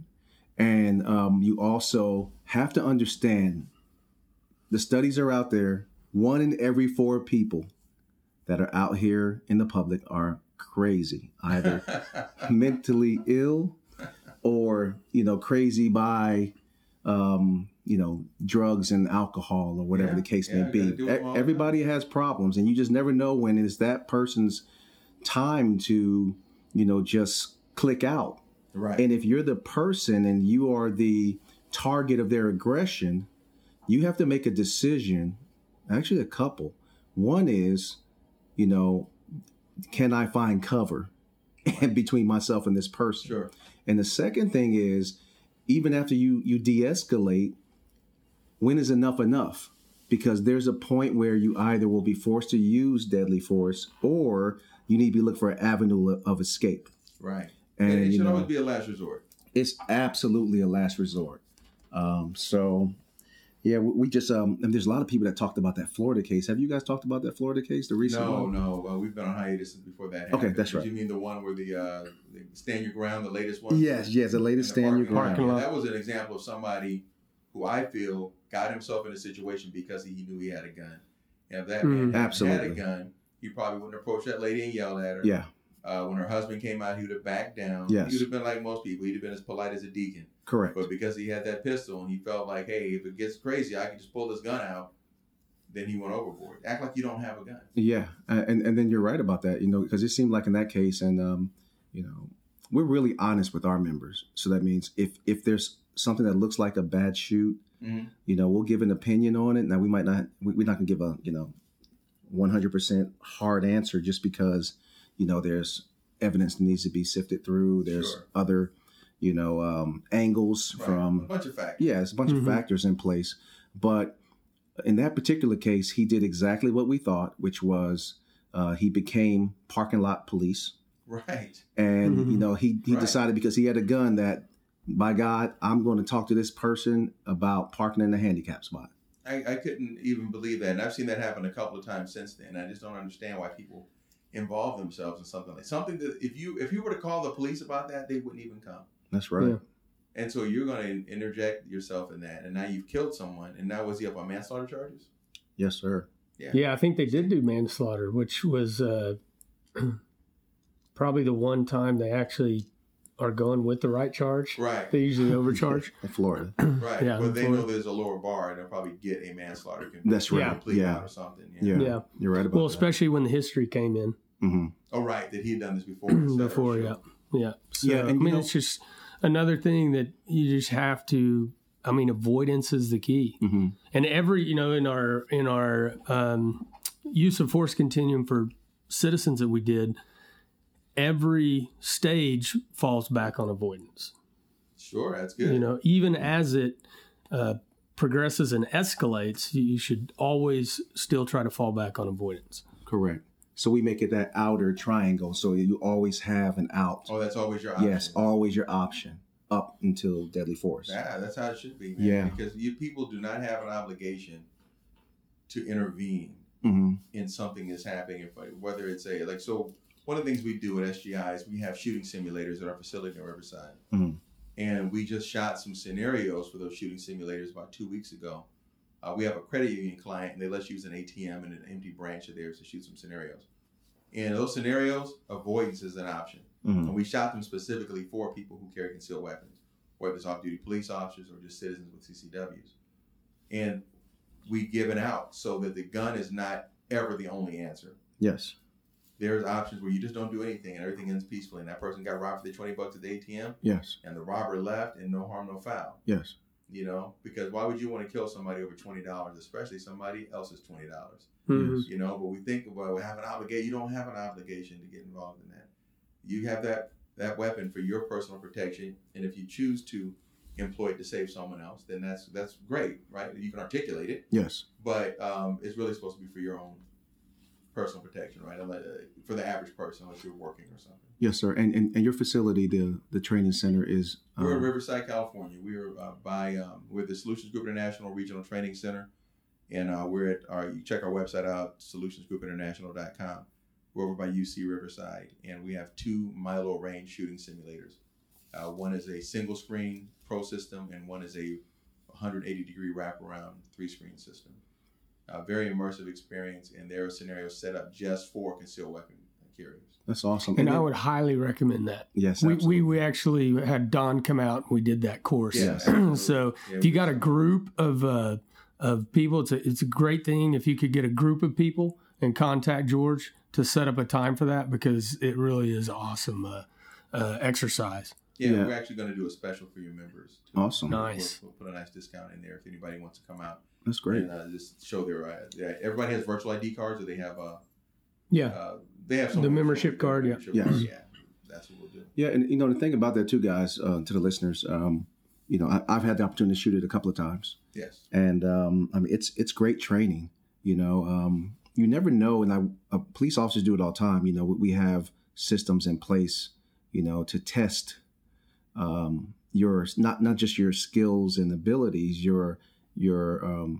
And um, you also have to understand, the studies are out there. One in every four people that are out here in the public are crazy, either mentally ill or, you know, crazy by, um, you know, drugs and alcohol or whatever Yeah, the case yeah, may gotta be. do it E- all the Everybody has problems, and you just never know when it's that person's time to, you know, just click out. Right. And if you're the person and you are the target of their aggression, you have to make a decision, actually a couple. One is, you know, can I find cover between myself and this person? Sure. And the second thing is, even after you, you de-escalate, when is enough enough? Because there's a point where you either will be forced to use deadly force, or you need to be looking for an avenue of, of escape. Right. And, And, it you should know, always be a last resort. it's absolutely a last resort. Um, so, yeah, we, we just, um, and there's a lot of people that talked about that Florida case. Have you guys talked about that Florida case, the recent No, one? no. Well, we've been on hiatus since before that Okay, happened. that's Did right. You mean the one where the, uh, the stand your ground, the latest one? Yes, yes, the latest In the stand your parking ground. lot. That was an example of somebody who I feel got himself in a situation because he knew he had a gun. And if that man Mhm. had Absolutely. a gun, he probably wouldn't approach that lady and yell at her. Yeah, Uh, when her husband came out, he would have backed down. Yes. He would have been like most people. He'd have been as polite as a deacon. correct. But because he had that pistol and he felt like, hey, if it gets crazy, I can just pull this gun out. Then he went overboard. Act like you don't have a gun. Yeah, uh, and and then you're right about that, you know, because it seemed like in that case, and um, you know, we're really honest with our members. So that means if if there's something that looks like a bad shoot, Mhm. you know, we'll give an opinion on it. Now we might not, we, we're not gonna give a, you know, one hundred percent hard answer just because, you know, there's evidence that needs to be sifted through. There's Sure. other, you know, um, angles Right. from a bunch of facts. yeah, it's a bunch Mhm. of factors in place. But in that particular case, he did exactly what we thought, which was uh, he became parking lot police. Right. And, Mhm. you know, he, he Right. decided because he had a gun that, by God, I'm going to talk to this person about parking in the handicap spot. I, I couldn't even believe that. And I've seen that happen a couple of times since then. I just don't understand why people involve themselves in something like something that if you if you were to call the police about that, they wouldn't even come. That's right. Yeah. And so you're going to interject yourself in that. And now you've killed someone. And now was he up on manslaughter charges? Yes, sir. Yeah, I think they did do manslaughter, which was uh, probably the one time they actually are going with the right charge. Right. They usually overcharge. In Florida. Right. Yeah, but they for- know there's a lower bar and they'll probably get a manslaughter conviction. That's right. or plea Yeah. out or something. Yeah. Yeah. You're right about Well, that. especially when the history came in hmm Oh, right. That he had done this before. et cetera. before, Sure. yeah. Yeah. So, Yeah, and I you mean, know- it's just another thing that you just have to I mean, avoidance is the key. Mm-hmm. And every, you know, in our in our um, use of force continuum for citizens that we did, every stage falls back on avoidance. Sure, that's good. You know, even as it uh, progresses and escalates, you should always still try to fall back on avoidance. Correct. So we make it that outer triangle, so you always have an out. Oh, that's always your option. Yes, always your option up until deadly force. Yeah, that's how it should be, man. Yeah. Because you people do not have an obligation to intervene Mm-hmm. in something that's happening, if, whether it's a, like, so one of the things we do at S G I is we have shooting simulators at our facility in Riverside. Mm-hmm. And we just shot some scenarios for those shooting simulators about two weeks ago. Uh, we have a credit union client, and they let us use an A T M and an empty branch of theirs to shoot some scenarios. And those scenarios, avoidance is an option. Mm-hmm. And we shot them specifically for people who carry concealed weapons, whether it's off-duty police officers or just citizens with C C Ws. And we give it out so that the gun is not ever the only answer. Yes. There's options where you just don't do anything and everything ends peacefully. And that person got robbed for the twenty bucks at the A T M. Yes. And the robber left and no harm, no foul. Yes. You know, because why would you want to kill somebody over twenty dollars, especially somebody else's twenty dollars? Mm-hmm. You know, but we think, well, we have an obligation. You don't have an obligation to get involved in that. You have that, that weapon for your personal protection. And if you choose to employ it to save someone else, then that's that's great, right? You can articulate it. Yes. But um, it's really supposed to be for your own personal protection, right? For the average person, unless you're working or something. Yes, sir. And and, and your facility, the the training center is. Um, We're in Riverside, California. We are uh, by um, we're the Solutions Group International Regional Training Center, and uh, we're at our. You check our website out, solutions group international dot com. We're over by U C Riverside, and we have two Milo range shooting simulators. Uh, one is a single screen pro system, and one is a one hundred eighty degree wraparound three screen system. A very immersive experience, and there are scenarios set up just for concealed weapon carriers. That's awesome. And then, I would highly recommend that. Yes, we, we absolutely. we actually had Don come out and we did that course. Yes. So Yeah, if you we- got a group of uh, of people, it's a, it's a great thing if you could get a group of people and contact George to set up a time for that, because it really is awesome uh, uh, exercise. Yeah, Yeah. we're actually going to do a special for your members. too. Awesome. Nice. We'll, we'll put a nice discount in there if anybody wants to come out That's great. and uh, just show their. Uh, yeah, everybody has virtual I D cards, or they have. Uh, Yeah. uh, they have The someone- membership card, yeah. membership Yes. card, yeah, that's what we'll do. Yeah, and you know the thing about that too, guys, uh, to the listeners, um, you know, I, I've had the opportunity to shoot it a couple of times, Yes. and um, I mean it's it's great training. You know, um, you never know, and I, uh, police officers do it all the time. You know, we have systems in place, you know, to test um, your not not just your skills and abilities, your your um,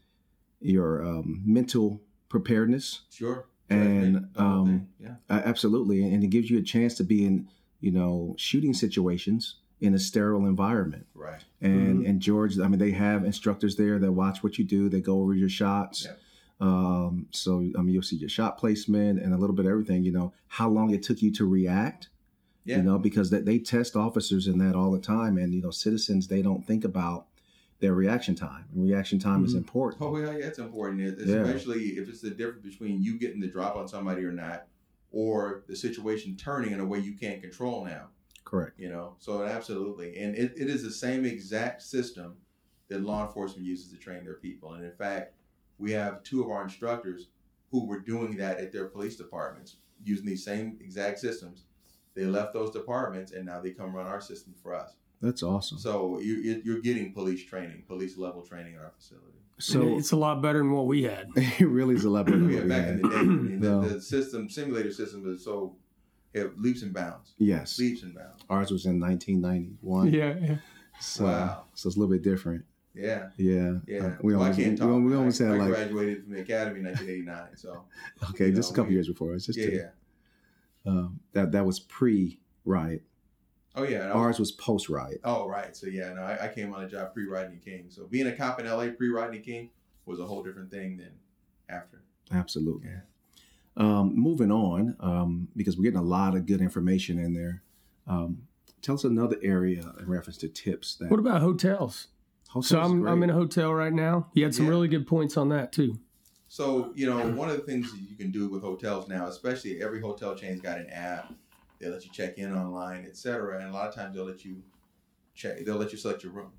your um, mental preparedness. Sure. And, Judgment, the whole um, thing, yeah. Uh, absolutely, and it gives you a chance to be in, you know, shooting situations in a sterile environment. Right. And and George, I mean, they have instructors there that watch what you do. They go over your shots. Yep. Um, so I mean, you'll see your shot placement and a little bit of everything. You know, how long it took you to react. Yeah. You know, because they, they test officers in that all the time, and you know, citizens, they don't think about their reaction time. And reaction time is Mhm. important. Oh yeah, yeah, it's important. It- Yeah. Especially if it's the difference between you getting the drop on somebody or not, or the situation turning in a way you can't control now. Correct. You know, so absolutely, and it, it is the same exact system that law enforcement uses to train their people. And in fact, we have two of our instructors who were doing that at their police departments, using these same exact systems. They left those departments, and now they come run our system for us. That's awesome. So you, you're getting police training, police level training in our facility. So it's a lot better than what we had. it really is a level. Yeah, back in the day, I mean, the, No. the system, simulator system, is so it leaps and bounds, Yes. leaps and bounds. Ours was in nineteen ninety-one. Yeah, yeah. So, Wow. so it's a little bit different. Yeah, Yeah. yeah. Uh, we well, I almost, can't we, talk. we almost I, had I like, graduated from the academy in nineteen eighty-nine. So okay, you just know, a couple we- years before. It's just yeah, two. yeah. Um, that that was pre-riot. Oh yeah. and I was- Ours was post-riot. oh right. So yeah, no, I, I came on the job pre-Rodney King. So being a cop in L A pre-Rodney King was a whole different thing than after. Absolutely. Yeah. Um, moving on, um, because we're getting a lot of good information in there. Um, tell us another area in reference to tips. That What about hotels? hotels So is I'm great. I'm in a hotel right now. You had some Yeah. really good points on that too. So, you know, one of the things that you can do with hotels now, especially every hotel chain's got an app. They let you check in online, et cetera. And a lot of times they'll let you check, they'll let you select your room.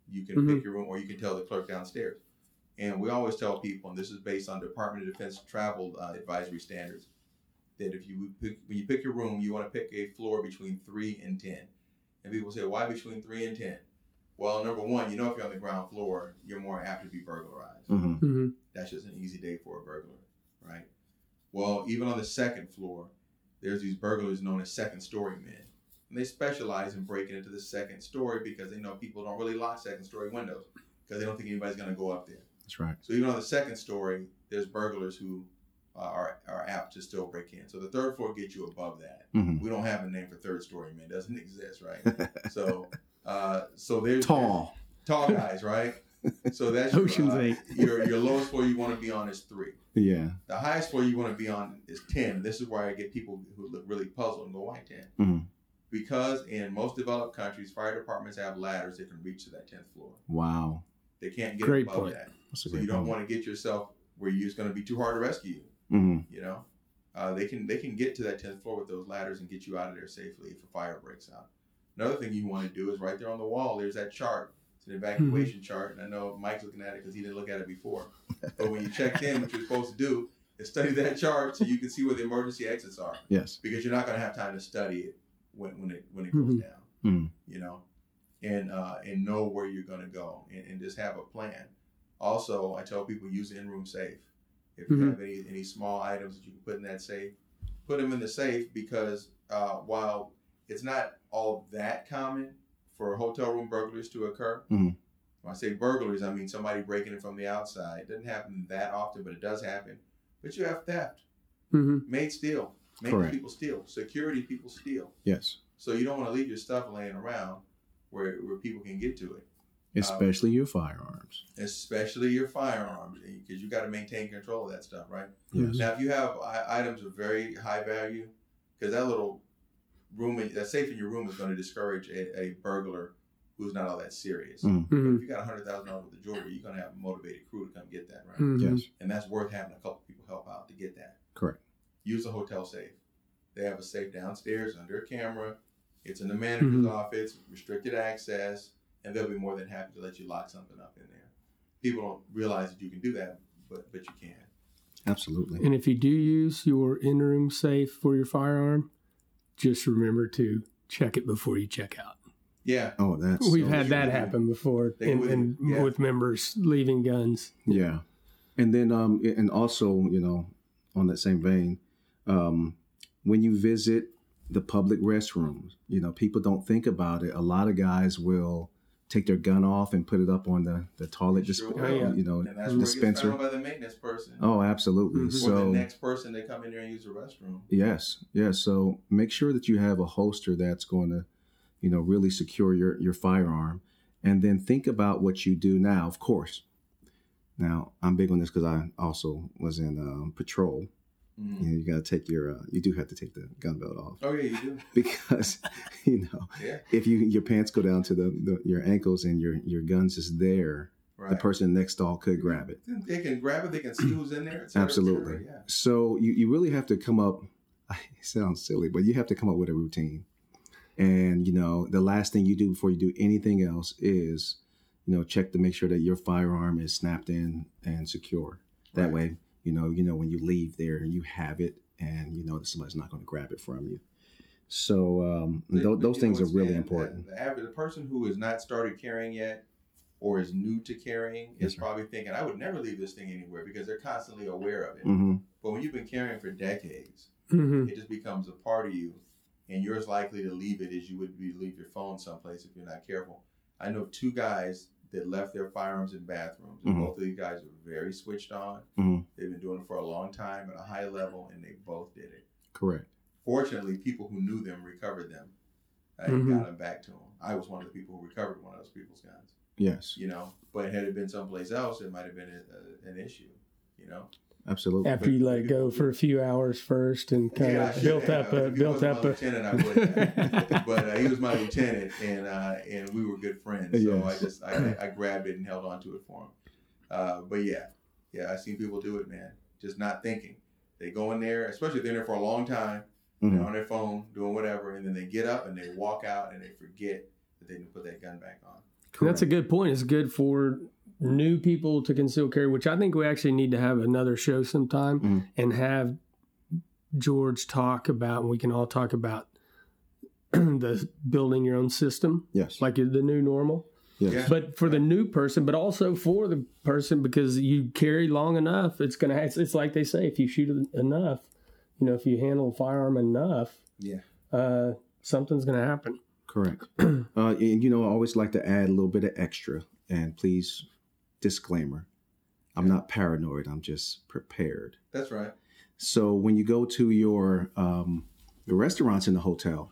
You can Mm-hmm. pick your room, or you can tell the clerk downstairs. And we always tell people, and this is based on Department of Defense travel uh, advisory standards, that if you pick, when you pick your room, you want to pick a floor between three and ten. And people say, why between three and ten? Well, number one, you know if you're on the ground floor, you're more apt to be burglarized. Mm-hmm. Mm-hmm. That's just an easy day for a burglar, right? Well, even on the second floor, there's these burglars known as second story men. And they specialize in breaking into the second story because they know people don't really lock second story windows because they don't think anybody's going to go up there. That's right. So even on the second story, there's burglars who uh, are are apt to still break in. So the third floor gets you above that. Mm-hmm. We don't have a name for third story men. It doesn't exist, right? so uh, so there's Tall. there's tall guys, right? So that's Ocean's your, uh, Eight. your your lowest floor you want to be on is three. Yeah. The highest floor you want to be on is ten. This is where I get people who look really puzzled and go, why ten? Mm-hmm. Because in most developed countries, fire departments have ladders that can reach to that tenth floor. Wow. They can't get Great above point. that. That's a So great you don't point. want to get yourself where you- it's going to be too hard to rescue you. Mm-hmm. You know, uh, they can they can get to that tenth floor with those ladders and get you out of there safely if a fire breaks out. Another thing you want to do is right there on the wall. There's that chart. It's an evacuation chart, and I know Mike's looking at it because he didn't look at it before. But when you checked in, what you're supposed to do is study that chart so you can see where the emergency exits are, Yes. because you're not going to have time to study it when when it when it Mhm. goes down. Mm-hmm. You know, and uh, and know where you're going to go and, and just have a plan. Also, I tell people use the in-room safe. If you Mhm. have any any small items that you can put in that safe, put them in the safe because uh, while it's not all that common for hotel room burglaries to occur, Mhm. when I say burglaries, I mean somebody breaking in from the outside. It doesn't happen that often, but it does happen. But you have theft, Mm-hmm. maids steal, maintenance Correct. people steal, security people steal. Yes. So you don't want to leave your stuff laying around where where people can get to it. Especially your firearms. Especially your firearms, because you got to maintain control of that stuff, right? Yes. Now, if you have I- items of very high value, because that little room, in, that safe in your room is going to discourage a, a burglar who's not all that serious. Mm. But Mm-hmm. if you got one hundred thousand dollars worth of jewelry, you're going to have a motivated crew to come get that, right? Mm-hmm. Yes. And that's worth having a couple people help out to get that. Correct. Use a hotel safe. They have a safe downstairs under a camera. It's in the manager's Mhm. office, restricted access, and they'll be more than happy to let you lock something up in there. People don't realize that you can do that, but but you can. Absolutely. And if you do use your in-room safe for your firearm, just remember to check it before you check out. Yeah. Oh, that's We've So had you that would- happen before, they and, would- and yeah. with members leaving guns. yeah. And then um and also, you know, on that same vein, um, when you visit the public restrooms, you know, people don't think about it. A lot of guys will take their gun off and put it up on the, the toilet, Sure disp- will. yeah. you know, And that's where it gets dispenser. found by the maintenance person. Oh, absolutely. Mhm. Or the So next person that come in there and use the restroom. yes, yes. So make sure that you have a holster that's going to, you know, really secure your, your firearm. And then think about what you do now, of course. Now, I'm big on this because I also was in um, patrol. Mhm. You know, you got to take your, uh, you do have to take the gun belt off Oh, yeah, you do. because, you know, Yeah. if you your pants go down to the, the your ankles and your, your gun's is there, Right. the person next stall could grab it. They can grab it. They can see who's in there. et cetera, et cetera, Absolutely. Yeah. So you, you really have to come up, it sounds silly, but you have to come up with a routine. And, you know, the last thing you do before you do anything else is, you know, check to make sure that your firearm is snapped in and secure. That Right. way, you know, you know, when you leave there, you have it and you know that somebody's not going to grab it from you. So um, But- th- but those you things know are what's, really man, important. The, the average, the person who has not started carrying yet or is new to carrying Yes, is sir. probably thinking, I would never leave this thing anywhere because they're constantly aware of it. hmm But when you've been carrying for decades, Mm-hmm. it just becomes a part of you, and you're as likely to leave it as you would be to leave your phone someplace if you're not careful. I know two guys that left their firearms in bathrooms, and Mhm. both of these guys are very switched on. Mhm. They've been doing it for a long time at a high level, and they both did it. Correct. Fortunately, people who knew them recovered them and Mhm. got them back to them. I was one of the people who recovered one of those people's guns, Yes, you know. But had it been someplace else, it might have been a, a, an issue, you know. absolutely. After you let it go for a few hours first and kind Yeah, I of should built have. up a If he built wasn't up my a. lieutenant, I would have. But uh, he was my lieutenant, and uh, and we were good friends. So I Yes. just I, I grabbed it and held on to it for him. Uh, but yeah, yeah, I've seen people do it, man. Just not thinking. They go in there, especially if they're in there for a long time. Mhm. They're on their phone doing whatever, and then they get up and they walk out and they forget that they didn't put that gun back on. And that's a good point. It's good for new people to conceal carry, which I think we actually need to have another show sometime mm-hmm. and have George talk about, and we can all talk about the building your own system. Yes. Like the new normal. Yes. Yeah. But for the new person, but also for the person, because you carry long enough, it's going to, it's, it's like they say, if you shoot enough, you know, if you handle a firearm enough, yeah, uh, something's going to happen. Correct. uh, and, you know, I always like to add a little bit of extra, and please, disclaimer, I'm yeah. not paranoid. I'm just prepared. That's right. So when you go to your, um, your restaurants in the hotel,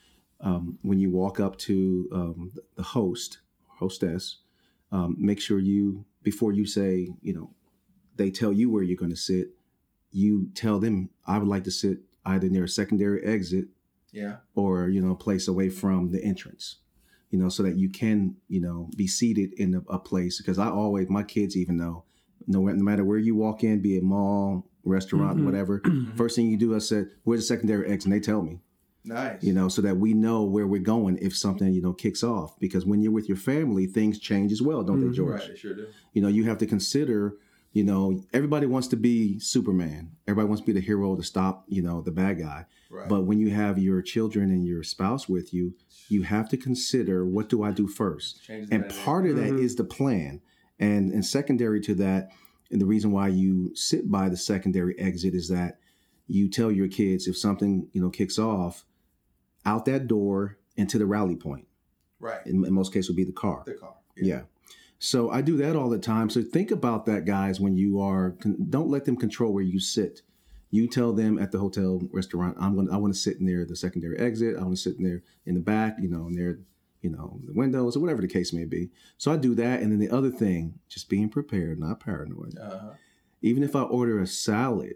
um, when you walk up to um, the host, hostess, um, make sure you, before you say, you know, they tell you where you're going to sit, you tell them, I would like to sit either near a secondary exit yeah, or, you know, a place away from the entrance, you know, so that you can, you know, be seated in a, a place. Because I always, my kids even know, no, no matter where you walk in, be it mall, restaurant, mm-hmm. whatever, first thing you do, I said, where's the secondary exit? And they tell me. Nice. You know, so that we know where we're going if something, you know, kicks off. Because when you're with your family, things change as well, don't mm-hmm. they, George? Right, they sure do. You know, you have to consider, you know, everybody wants to be Superman. Everybody wants to be the hero to stop, you know, the bad guy. Right. But when you have your children and your spouse with you, you have to consider, what do I do first? And part of that mm-hmm. is the plan. And, and secondary to that, and the reason why you sit by the secondary exit is that you tell your kids if something, you know, kicks off, out that door into the rally point. Right. In, in most cases would be the car. The car. Yeah. yeah. So I do that all the time. So think about that, guys, when you are, don't let them control where you sit. You tell them at the hotel restaurant, I'm going to, I want to sit near the secondary exit. I want to sit there in the back, you know, near, you know, the windows or whatever the case may be. So I do that. And then the other thing, just being prepared, not paranoid. Uh-huh. Even if I order a salad,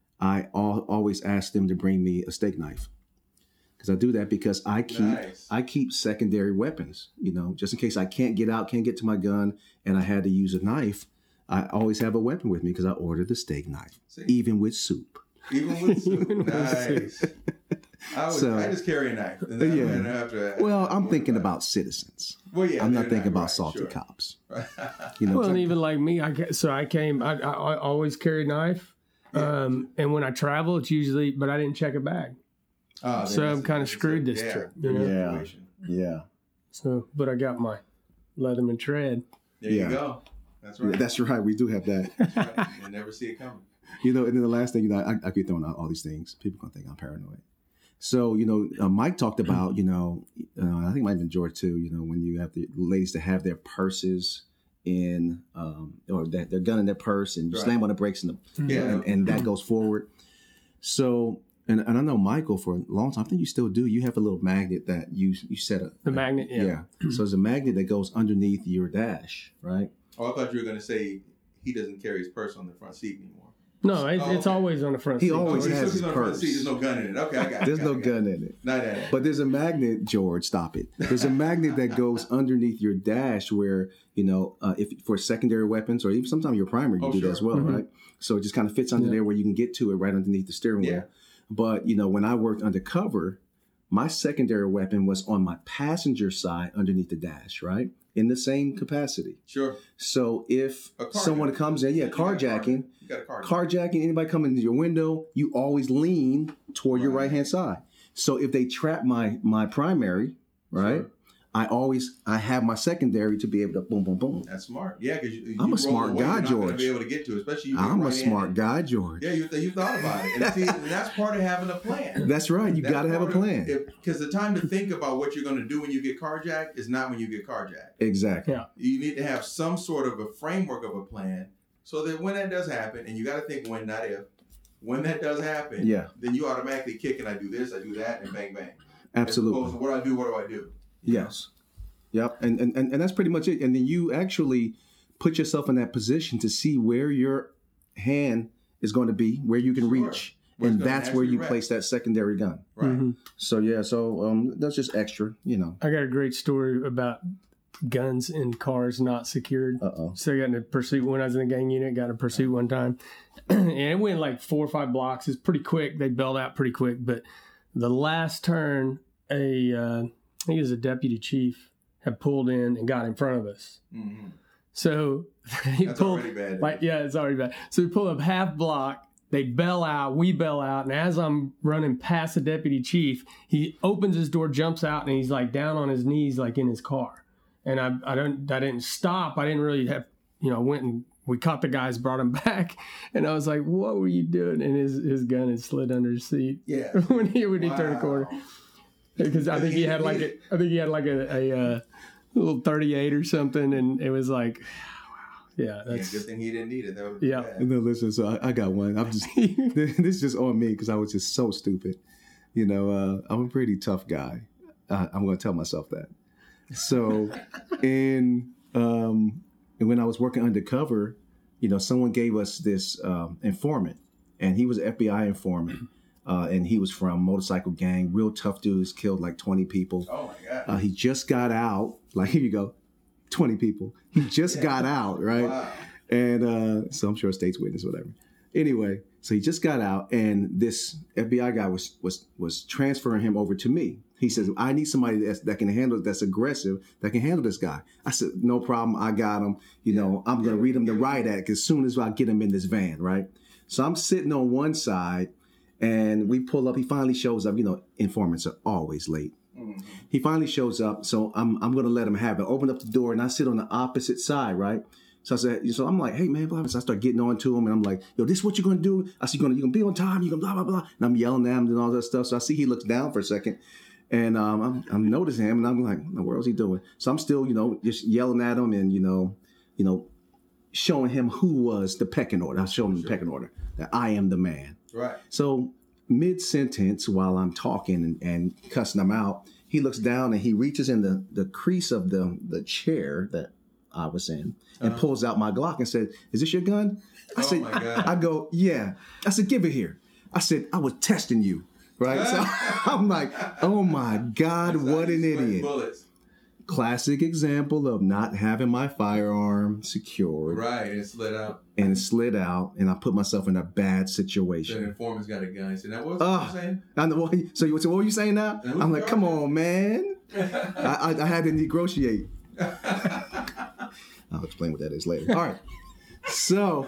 I al- always ask them to bring me a steak knife. Because I do that because I keep nice. I keep secondary weapons, you know, just in case I can't get out, can't get to my gun, and I had to use a knife. I always have a weapon with me because I ordered the steak knife, See? even with soup. Even with soup, nice. I, would, so, I just carry a knife. And then, yeah. and after, well, I'm thinking about citizens. Well, yeah, I'm not thinking not, about right, salty sure. cops. You know, well, and even like me, I so I came. I, I, I always carry a knife, yeah. um, and when I travel, it's usually, but I didn't check a bag. Oh, so I'm kind of screwed this yeah, trip. You know? Yeah, yeah. So, but I got my Leatherman tread. There yeah. you go. That's right. Yeah, that's right. We do have that. That's right. You never see it coming. You know, and then the last thing, you know, I, I keep throwing out all these things. People gonna think I'm paranoid. So, you know, uh, Mike talked about, you know, uh, I think it might have been George too. You know, when you have the ladies to have their purses in, um, or that their gun in their purse, and you right. slam on the brakes, and, the, yeah. and, and that goes forward. So. And, and I know Michael for a long time. I think you still do. You have a little magnet that you you set up. The magnet, yeah. Yeah. So there's a magnet that goes underneath your dash, right? Oh, I thought you were going to say he doesn't carry his purse on the front seat anymore. No, it, oh, it's okay. always on the front he seat. He always oh, has his on purse. The front seat. There's no gun in it. Okay, I got it. There's got no it, gun it. in it. No, no, no. But there's a magnet, George, stop it. There's a magnet that goes underneath your dash where, you know, uh, if for secondary weapons or even sometimes your primary, you oh, do sure. that as well, mm-hmm. right? So it just kind of fits under yeah. there where you can get to it right underneath the steering wheel. Yeah. But, you know, when I worked undercover, my secondary weapon was on my passenger side underneath the dash, right? In the same capacity. Sure. So if someone comes in, yeah, carjacking, car carjacking, anybody coming into your window, you always lean toward right. your right-hand side. So if they trap my my primary, right, sure. I always, I have my secondary to be able to boom, boom, boom. That's smart. Yeah, because you, you I'm a smart away, guy, you're not George. Be able to get to, it, especially you I'm right a smart guy, George. Yeah, you th- you thought about it, and, see, and that's part of having a plan. That's right. You got to have a plan. Because the time to think about what you're going to do when you get carjacked is not when you get carjacked. Exactly. Yeah. You need to have some sort of a framework of a plan, so that when that does happen, and you got to think when, not if, when that does happen, yeah. then you automatically kick and I do this, I do that, and bang bang. Absolutely. As opposed to what do I do? What do I do? Yes. Yep, and, and and that's pretty much it. And then you actually put yourself in that position to see where your hand is going to be, where you can sure. reach, where and that's where you rest. place that secondary gun. Right. Mm-hmm. So yeah, so um, that's just extra, you know. I got a great story about guns in cars not secured. Uh-oh. So I got in a pursuit when I was in the gang unit. Got in a pursuit one time, and it went like four or five blocks. It's pretty quick. They bailed out pretty quick, but the last turn, a uh, I think it was a deputy chief. had pulled in and got in front of us. Mm-hmm. So he That's pulled, already bad. like, yeah, it's already bad. So we pull up half block. They bail out. We bail out. And as I'm running past the deputy chief, he opens his door, jumps out, and he's like down on his knees, like in his car. And I, I don't, I didn't stop. I didn't really have, you know, went and we caught the guys, brought him back, and I was like, "What were you doing?" And his, his gun had slid under his seat. Yeah. when he when wow. he turned the corner, because I think he had like a, I think he had like a, a, a little thirty-eight or something, and it was like, wow, yeah, that's yeah, good thing he didn't need it. That would yeah. No, listen. So I, I got one. I'm just this is just on me because I was just so stupid. You know, uh, I'm a pretty tough guy. Uh, I'm going to tell myself that. So, in um, when I was working undercover, you know, someone gave us this um, informant, and he was an F B I informant, uh, and he was from motorcycle gang, real tough dudes, killed like twenty people. Oh my God! Uh, he just got out. Like, here you go, twenty people. He just yeah. got out, right? Wow. And uh, so I'm sure state's witness, whatever. Anyway, so he just got out, and this F B I guy was was was transferring him over to me. He says, I need somebody that's, that can handle, that's aggressive, that can handle this guy. I said, no problem. I got him. You know, I'm going to read him the right act as soon as I get him in this van, right? So I'm sitting on one side, and we pull up. He finally shows up. You know, informants are always late. Mm-hmm. He finally shows up, so I'm I'm going to let him have it. Open up the door, and I sit on the opposite side, right? So I said, so I'm like, hey, man, blah, blah. So I start getting on to him, and I'm like, yo, this is what you're going to do? I said, you're going you're gonna be on time. You're going to blah, blah, blah. And I'm yelling at him and all that stuff. So I see he looks down for a second. And um, I'm, I'm noticing him, and I'm like, what the world is he doing? So I'm still, you know, just yelling at him and, you know, you know, showing him who was the pecking order. I showed him the pecking order, that I am the man. Right. So mid-sentence, while I'm talking and, and cussing him out, he looks down and he reaches in the, the crease of the, the chair that I was in and uh-huh. pulls out my Glock and said, is this your gun? I oh said, my God. I, I go, yeah. I said, give it here. I said, I was testing you. Right. So I'm like, oh my God, That's what an idiot. Bullets. Classic example of not having my firearm secured. Right. And it slid out. And it slid out. And I put myself in a bad So situation. the informant's got a gun. He said, now what was uh, you saying? I know, so, you, so what were you saying now? now I'm like, come on, man. I, I, I had to negotiate. I'll explain what that is later. All right. So.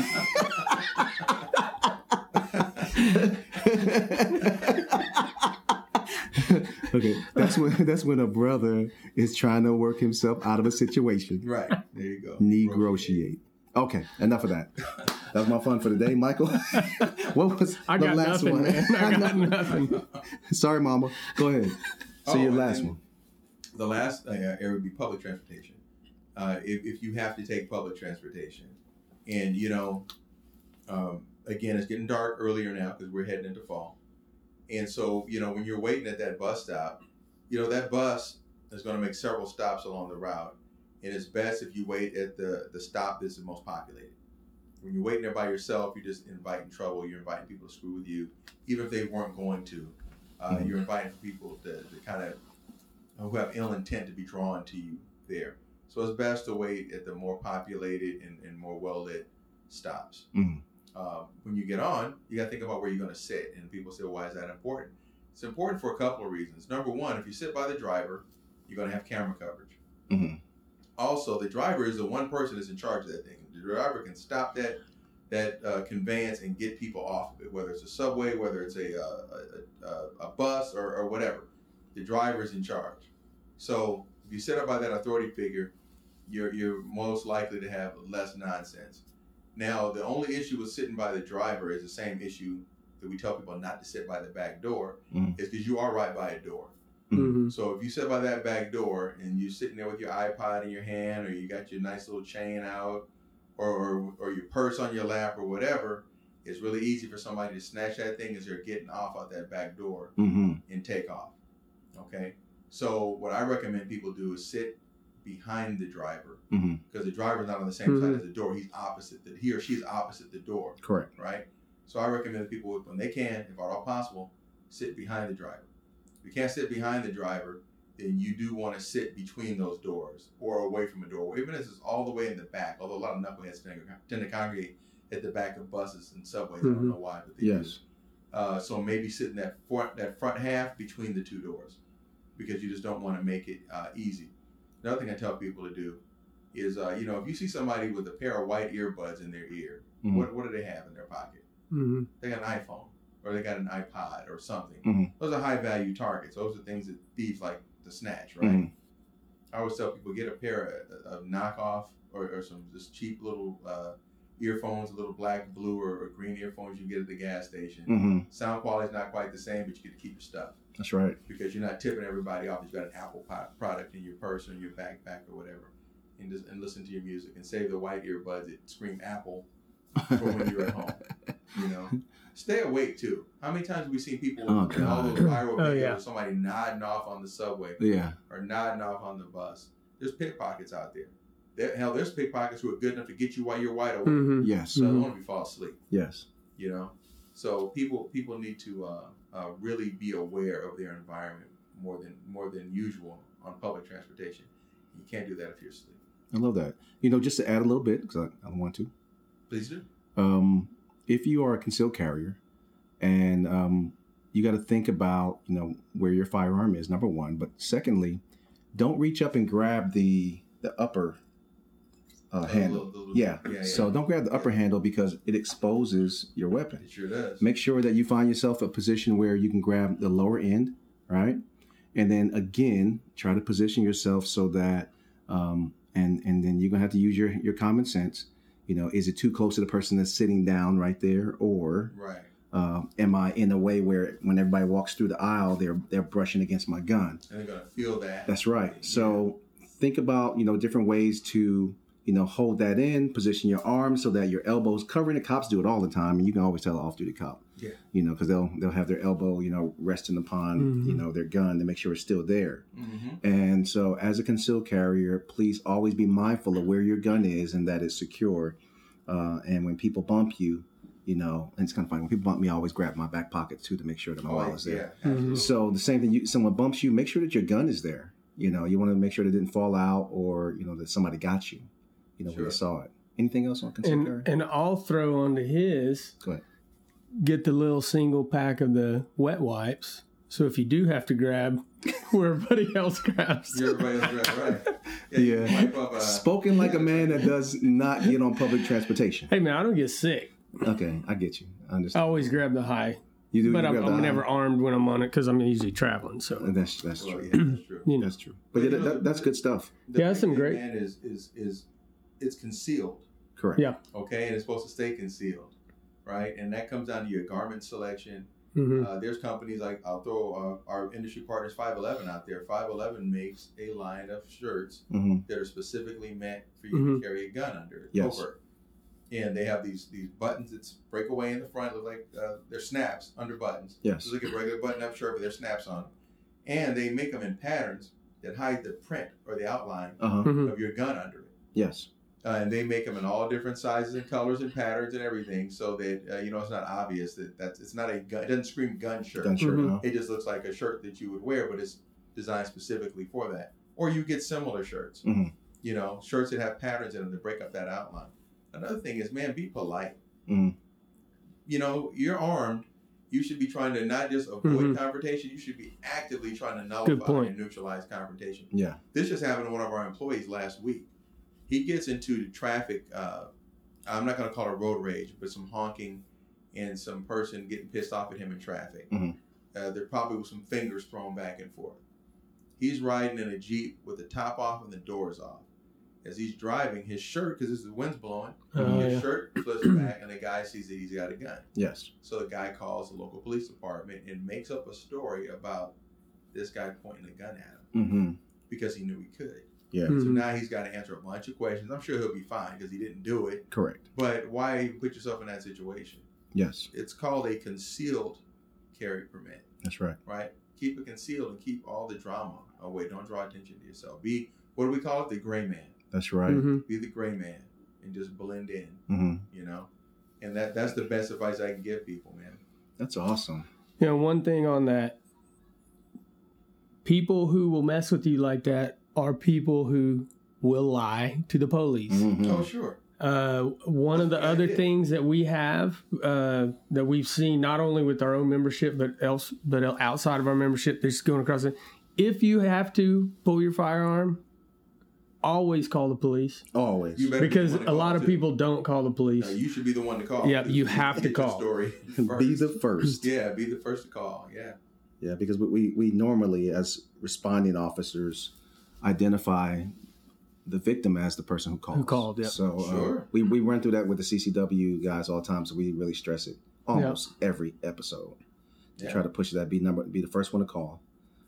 Okay, that's when that's when a brother is trying to work himself out of a situation. Right, there you go. Negotiate. Okay, enough of that. That was my fun for the day, Michael. What was I the got last nothing, one? Man. I got nothing. Sorry, Mama. Go ahead. So oh, your last one. The last uh, area would be public transportation. Uh, if, if you have to take public transportation, and you know, um, again, it's getting dark earlier now because we're heading into fall. And so, you know, when you're waiting at that bus stop, you know, that bus is going to make several stops along the route. And it's best if you wait at the, the stop that's the most populated. When you're waiting there by yourself, you're just inviting trouble. You're inviting people to screw with you, even if they weren't going to. Uh, mm-hmm. You're inviting people to, to kind of, who have ill intent to be drawn to you there. So it's best to wait at the more populated and, and more well-lit stops. Mm-hmm. Uh, when you get on, you got to think about where you're going to sit. And people say, well, why is that important? It's important for a couple of reasons. Number one, if you sit by the driver, you're going to have camera coverage. Mm-hmm. Also, the driver is the one person that's in charge of that thing. The driver can stop that that uh, conveyance and get people off of it, whether it's a subway, whether it's a, uh, a, a, a bus or, or whatever. The driver is in charge. So if you sit up by that authority figure, you're you're most likely to have less nonsense. Now, the only issue with sitting by the driver is the same issue that we tell people not to sit by the back door, mm-hmm. is because you are right by a door. Mm-hmm. So if you sit by that back door and you're sitting there with your iPod in your hand, or you got your nice little chain out, or or, or your purse on your lap or whatever, it's really easy for somebody to snatch that thing as they're getting off out that back door mm-hmm. and take off. Okay? So what I recommend people do is sit behind the driver, because mm-hmm. the driver's not on the same mm-hmm. side as the door. He's opposite the he or she's opposite the door. Correct. Right? So I recommend people, when they can, if at all possible, sit behind the driver. If you can't sit behind the driver, then you do want to sit between those doors or away from a door. Even if it's all the way in the back, although a lot of knuckleheads tend to congregate at the back of buses and subways. Mm-hmm. I don't know why, but they yes. do. Uh, so maybe sit in that front, that front half between the two doors, because you just don't want to make it uh, easy. another thing I tell people to do is, uh, you know, if you see somebody with a pair of white earbuds in their ear, mm-hmm. what what do they have in their pocket? Mm-hmm. They got an iPhone, or they got an iPod, or something. Mm-hmm. Those are high value targets. Those are things that thieves like to snatch, right? Mm-hmm. I always tell people, get a pair of, of knockoff or, or some just cheap little uh, earphones, little black, blue, or, or green earphones you get at the gas station. Mm-hmm. Sound quality is not quite the same, but you get to keep your stuff. That's right. Because you're not tipping everybody off. You've got an Apple product in your purse or in your backpack or whatever. And just and listen to your music and save the white earbuds that scream Apple for when you're at home. You know? Stay awake, too. How many times have we seen people oh, in all those viral videos, oh, yeah. somebody nodding off on the subway yeah. or nodding off on the bus? There's pickpockets out there. There, hell, there's pickpockets who are good enough to get you while you're wide awake. Mm-hmm. Yes. So mm-hmm. they want to be fall asleep. Yes. You know? So people people need to uh, uh, really be aware of their environment more than more than usual on public transportation. You can't do that if you're asleep. I love that. You know, just to add a little bit, because I, I want to. Please do. Um, if you are a concealed carrier and um, you got to think about, you know, where your firearm is, number one. But secondly, don't reach up and grab the the upper uh, handle. The little, the little, yeah. Yeah, yeah. So don't grab the upper yeah. handle because it exposes your weapon. It sure does. Make sure that you find yourself a position where you can grab the lower end, right? And then again, try to position yourself so that, um, and and then you're gonna have to use your your common sense. You know, is it too close to the person that's sitting down right there, or right? Uh, am I in a way where when everybody walks through the aisle, they're they're brushing against my gun? And they're gonna feel that. That's right. Yeah. So think about, you know, different ways to, you know, hold that in, position your arms so that your elbows covering. The cops do it all the time, and you can always tell an off-duty cop. Yeah. You know, because they'll they'll have their elbow, you know, resting upon, mm-hmm. you know, their gun to make sure it's still there. Mm-hmm. And so, as a concealed carrier, please always be mindful of where your gun is and that it's secure. Uh, and when people bump you, you know, and it's kind of funny. When people bump me, I always grab my back pocket too to make sure that my oh, wallet's there. Yeah, mm-hmm. So the same thing. You, someone bumps you, make sure that your gun is there. You know, you want to make sure that it didn't fall out, or you know that somebody got you. You know, sure. when they saw it. Anything else on concealed carry? And I'll throw onto his. Go ahead. Get the little single pack of the wet wipes. So if you do have to grab where everybody else grabs. Everybody else grabs, right. Yeah. yeah. Up, uh, Spoken like a man that does not get on public transportation. Hey, man, I don't get sick. Okay, I get you. I understand. I always grab the high. You do, but you I'm, I'm never armed when I'm on it because I'm usually traveling. So that's that's well, true. Yeah, that's true. You know. That's true. But yeah, that, that, that's good stuff. The yeah, that's some great. Man is is is it's concealed. Correct. Yeah. Okay, and it's supposed to stay concealed, right? And that comes down to your garment selection. Mm-hmm. Uh, there's companies like, I'll throw uh, our industry partners five eleven out there. five eleven makes a line of shirts mm-hmm. that are specifically meant for you mm-hmm. to carry a gun under it. Yes. Over. And they have these these buttons that break away in the front, look like uh, they're snaps under buttons. Yes. It's like a regular button-up shirt, but they're snaps on them. And they make them in patterns that hide the print or the outline uh-huh. mm-hmm. of your gun under it. Yes. Uh, and they make them in all different sizes and colors and patterns and everything, so that uh, you know it's not obvious that that's it's not a gun. It doesn't scream gun shirt. Gun shirt. Mm-hmm. No. It just looks like a shirt that you would wear, but it's designed specifically for that. Or you get similar shirts. Mm-hmm. You know, shirts that have patterns in them that break up that outline. Another thing is, man, be polite. Mm-hmm. You know, you're armed. You should be trying to not just avoid mm-hmm. confrontation. You should be actively trying to nullify and neutralize confrontation. Yeah. This just happened to one of our employees last week. He gets into traffic, uh, I'm not going to call it road rage, but some honking and some person getting pissed off at him in traffic. Mm-hmm. Uh, there probably was some fingers thrown back and forth. He's riding in a Jeep with the top off and the doors off. As he's driving, his shirt, because the wind's blowing, uh, his yeah. shirt flips back and the guy sees that he's got a gun. Yes. So the guy calls the local police department and makes up a story about this guy pointing a gun at him mm-hmm. because he knew he could. Yeah. Mm-hmm. So now he's got to answer a bunch of questions. I'm sure he'll be fine because he didn't do it. Correct. But why put yourself in that situation? Yes. It's called a concealed carry permit. That's right. Right? Keep it concealed and keep all the drama away. Don't draw attention to yourself. Be, what do we call it? The gray man. That's right. Mm-hmm. Be the gray man and just blend in, mm-hmm. you know? And that that's the best advice I can give people, man. That's awesome. You know, one thing on that, people who will mess with you like that are people who will lie to the police. Mm-hmm. Oh, sure. Uh, one that's of the other things that we have uh, that we've seen not only with our own membership but else but outside of our membership, that's going across it. If you have to pull your firearm, always call the police Always. You better be because the one to a call, lot of too. people don't call the police. No, you should be the one to call. Yeah, because you have to get your call. Story Be first. the first. Yeah, be the first to call. Yeah. Yeah, because we, we, we normally, as responding officers, identify the victim as the person who called. Who called, yeah. So uh, Sure. we, we run through that with the C C W guys all the time, so we really stress it almost every episode. To Yeah. try to push that, be number, be the first one to call.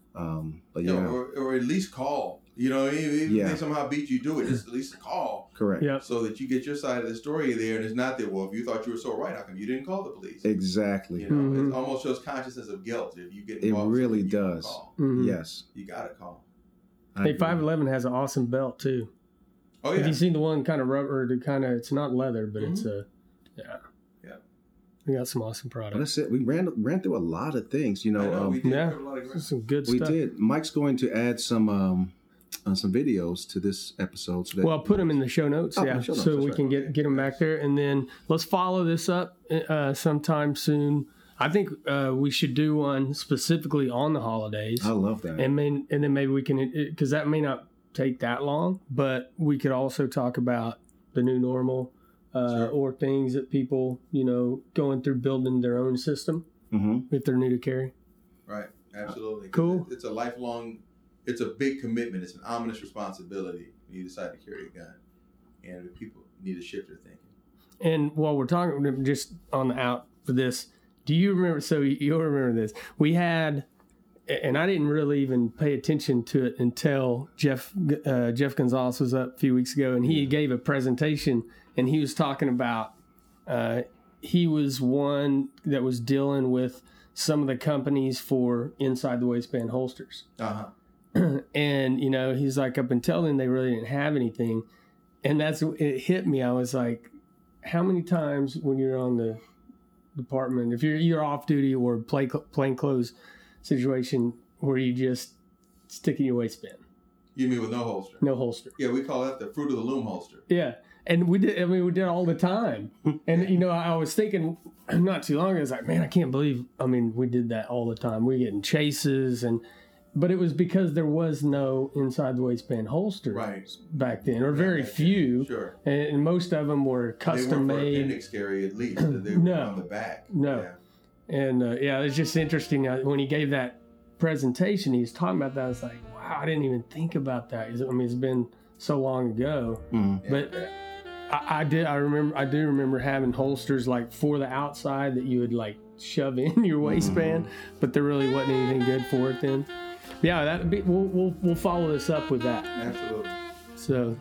Um, but yeah, Yeah, or, or at least call. You know, even if Yeah. they somehow beat you to it, just at least call. correct. Yep. So that you get your side of the story there, and it's not that, well, if you thought you were so right, how come you didn't call the police? Exactly. You know, Mhm. it almost shows consciousness of guilt if you get It involved. really you don't does. call. Mhm. Yes. You gotta call. I Hey, agree. five eleven has an awesome belt too. Oh Have yeah, you seen the one kind of rubber to kind of? It's not leather, but it's a yeah. Yeah. We got some awesome Well, products. that's it. We ran ran through a lot of things. You know, I know, um, we did yeah. cover a lot of ground. Some good we stuff. did. Mike's going to add some um, uh, some videos to this episode. So that Well, I'll put them in the show notes, Oh, yeah, the show notes, so that's we right. can get get them back there, and then let's follow this up uh, sometime soon. I think uh, we should do one specifically on the holidays, I love that. and then and then maybe we can, because that may not take that long, but we could also talk about the new normal uh, Sure. or things that people, you know, going through building their own system hmm if they're new to carry. Right, absolutely. 'Cause Cool. it- It's a lifelong, it's a big commitment. It's an ominous responsibility when you decide to carry a gun, and people need to shift their thinking. And while we're talking, just on the out for this, do you remember? So you'll remember this. We had, and I didn't really even pay attention to it until Jeff uh, Jeff Gonzalez was up a few weeks ago, and he gave a presentation, and he was talking about uh, he was one that was dealing with some of the companies for inside the waistband holsters. Uh huh. And you know, he's like, up until then they really didn't have anything, and that's it hit me. I was like, how many times when you're on the department, if you're you're off duty or play plain clothes situation, where you just stick in your waistband, You mean with no holster? no holster? Yeah, we call that the fruit of the loom holster. Yeah, and we did. I mean, we did it all the time. And you know, I was thinking not too long ago, I was like, man, I can't believe. I mean, we did that all the time. We were getting chases, and but it was because there was no inside the waistband holster Right. back then, or very Back then, few. Sure. And, and most of them were They custom weren't for made. appendix carry at least. They were No. on the back. No. Yeah. And uh, yeah, it's just interesting uh, when he gave that presentation. He was talking about that. I was like, wow, I didn't even think about that. I mean, it's been so long ago, Mhm. but uh, I, I did. I remember. I do remember having holsters like for the outside that you would like shove in your waistband, but there really wasn't anything good for it then. Yeah, that be. We'll we'll we'll follow this up with that. Absolutely. So,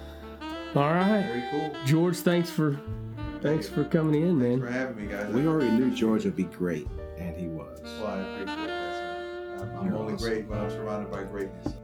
all right, Very cool. George. Thanks for thanks for coming in, Thanks for man. having me, guys. We already knew George would be great, and he was. Well, I appreciate that. So I'm, I'm You're only awesome. great when I'm surrounded by greatness. So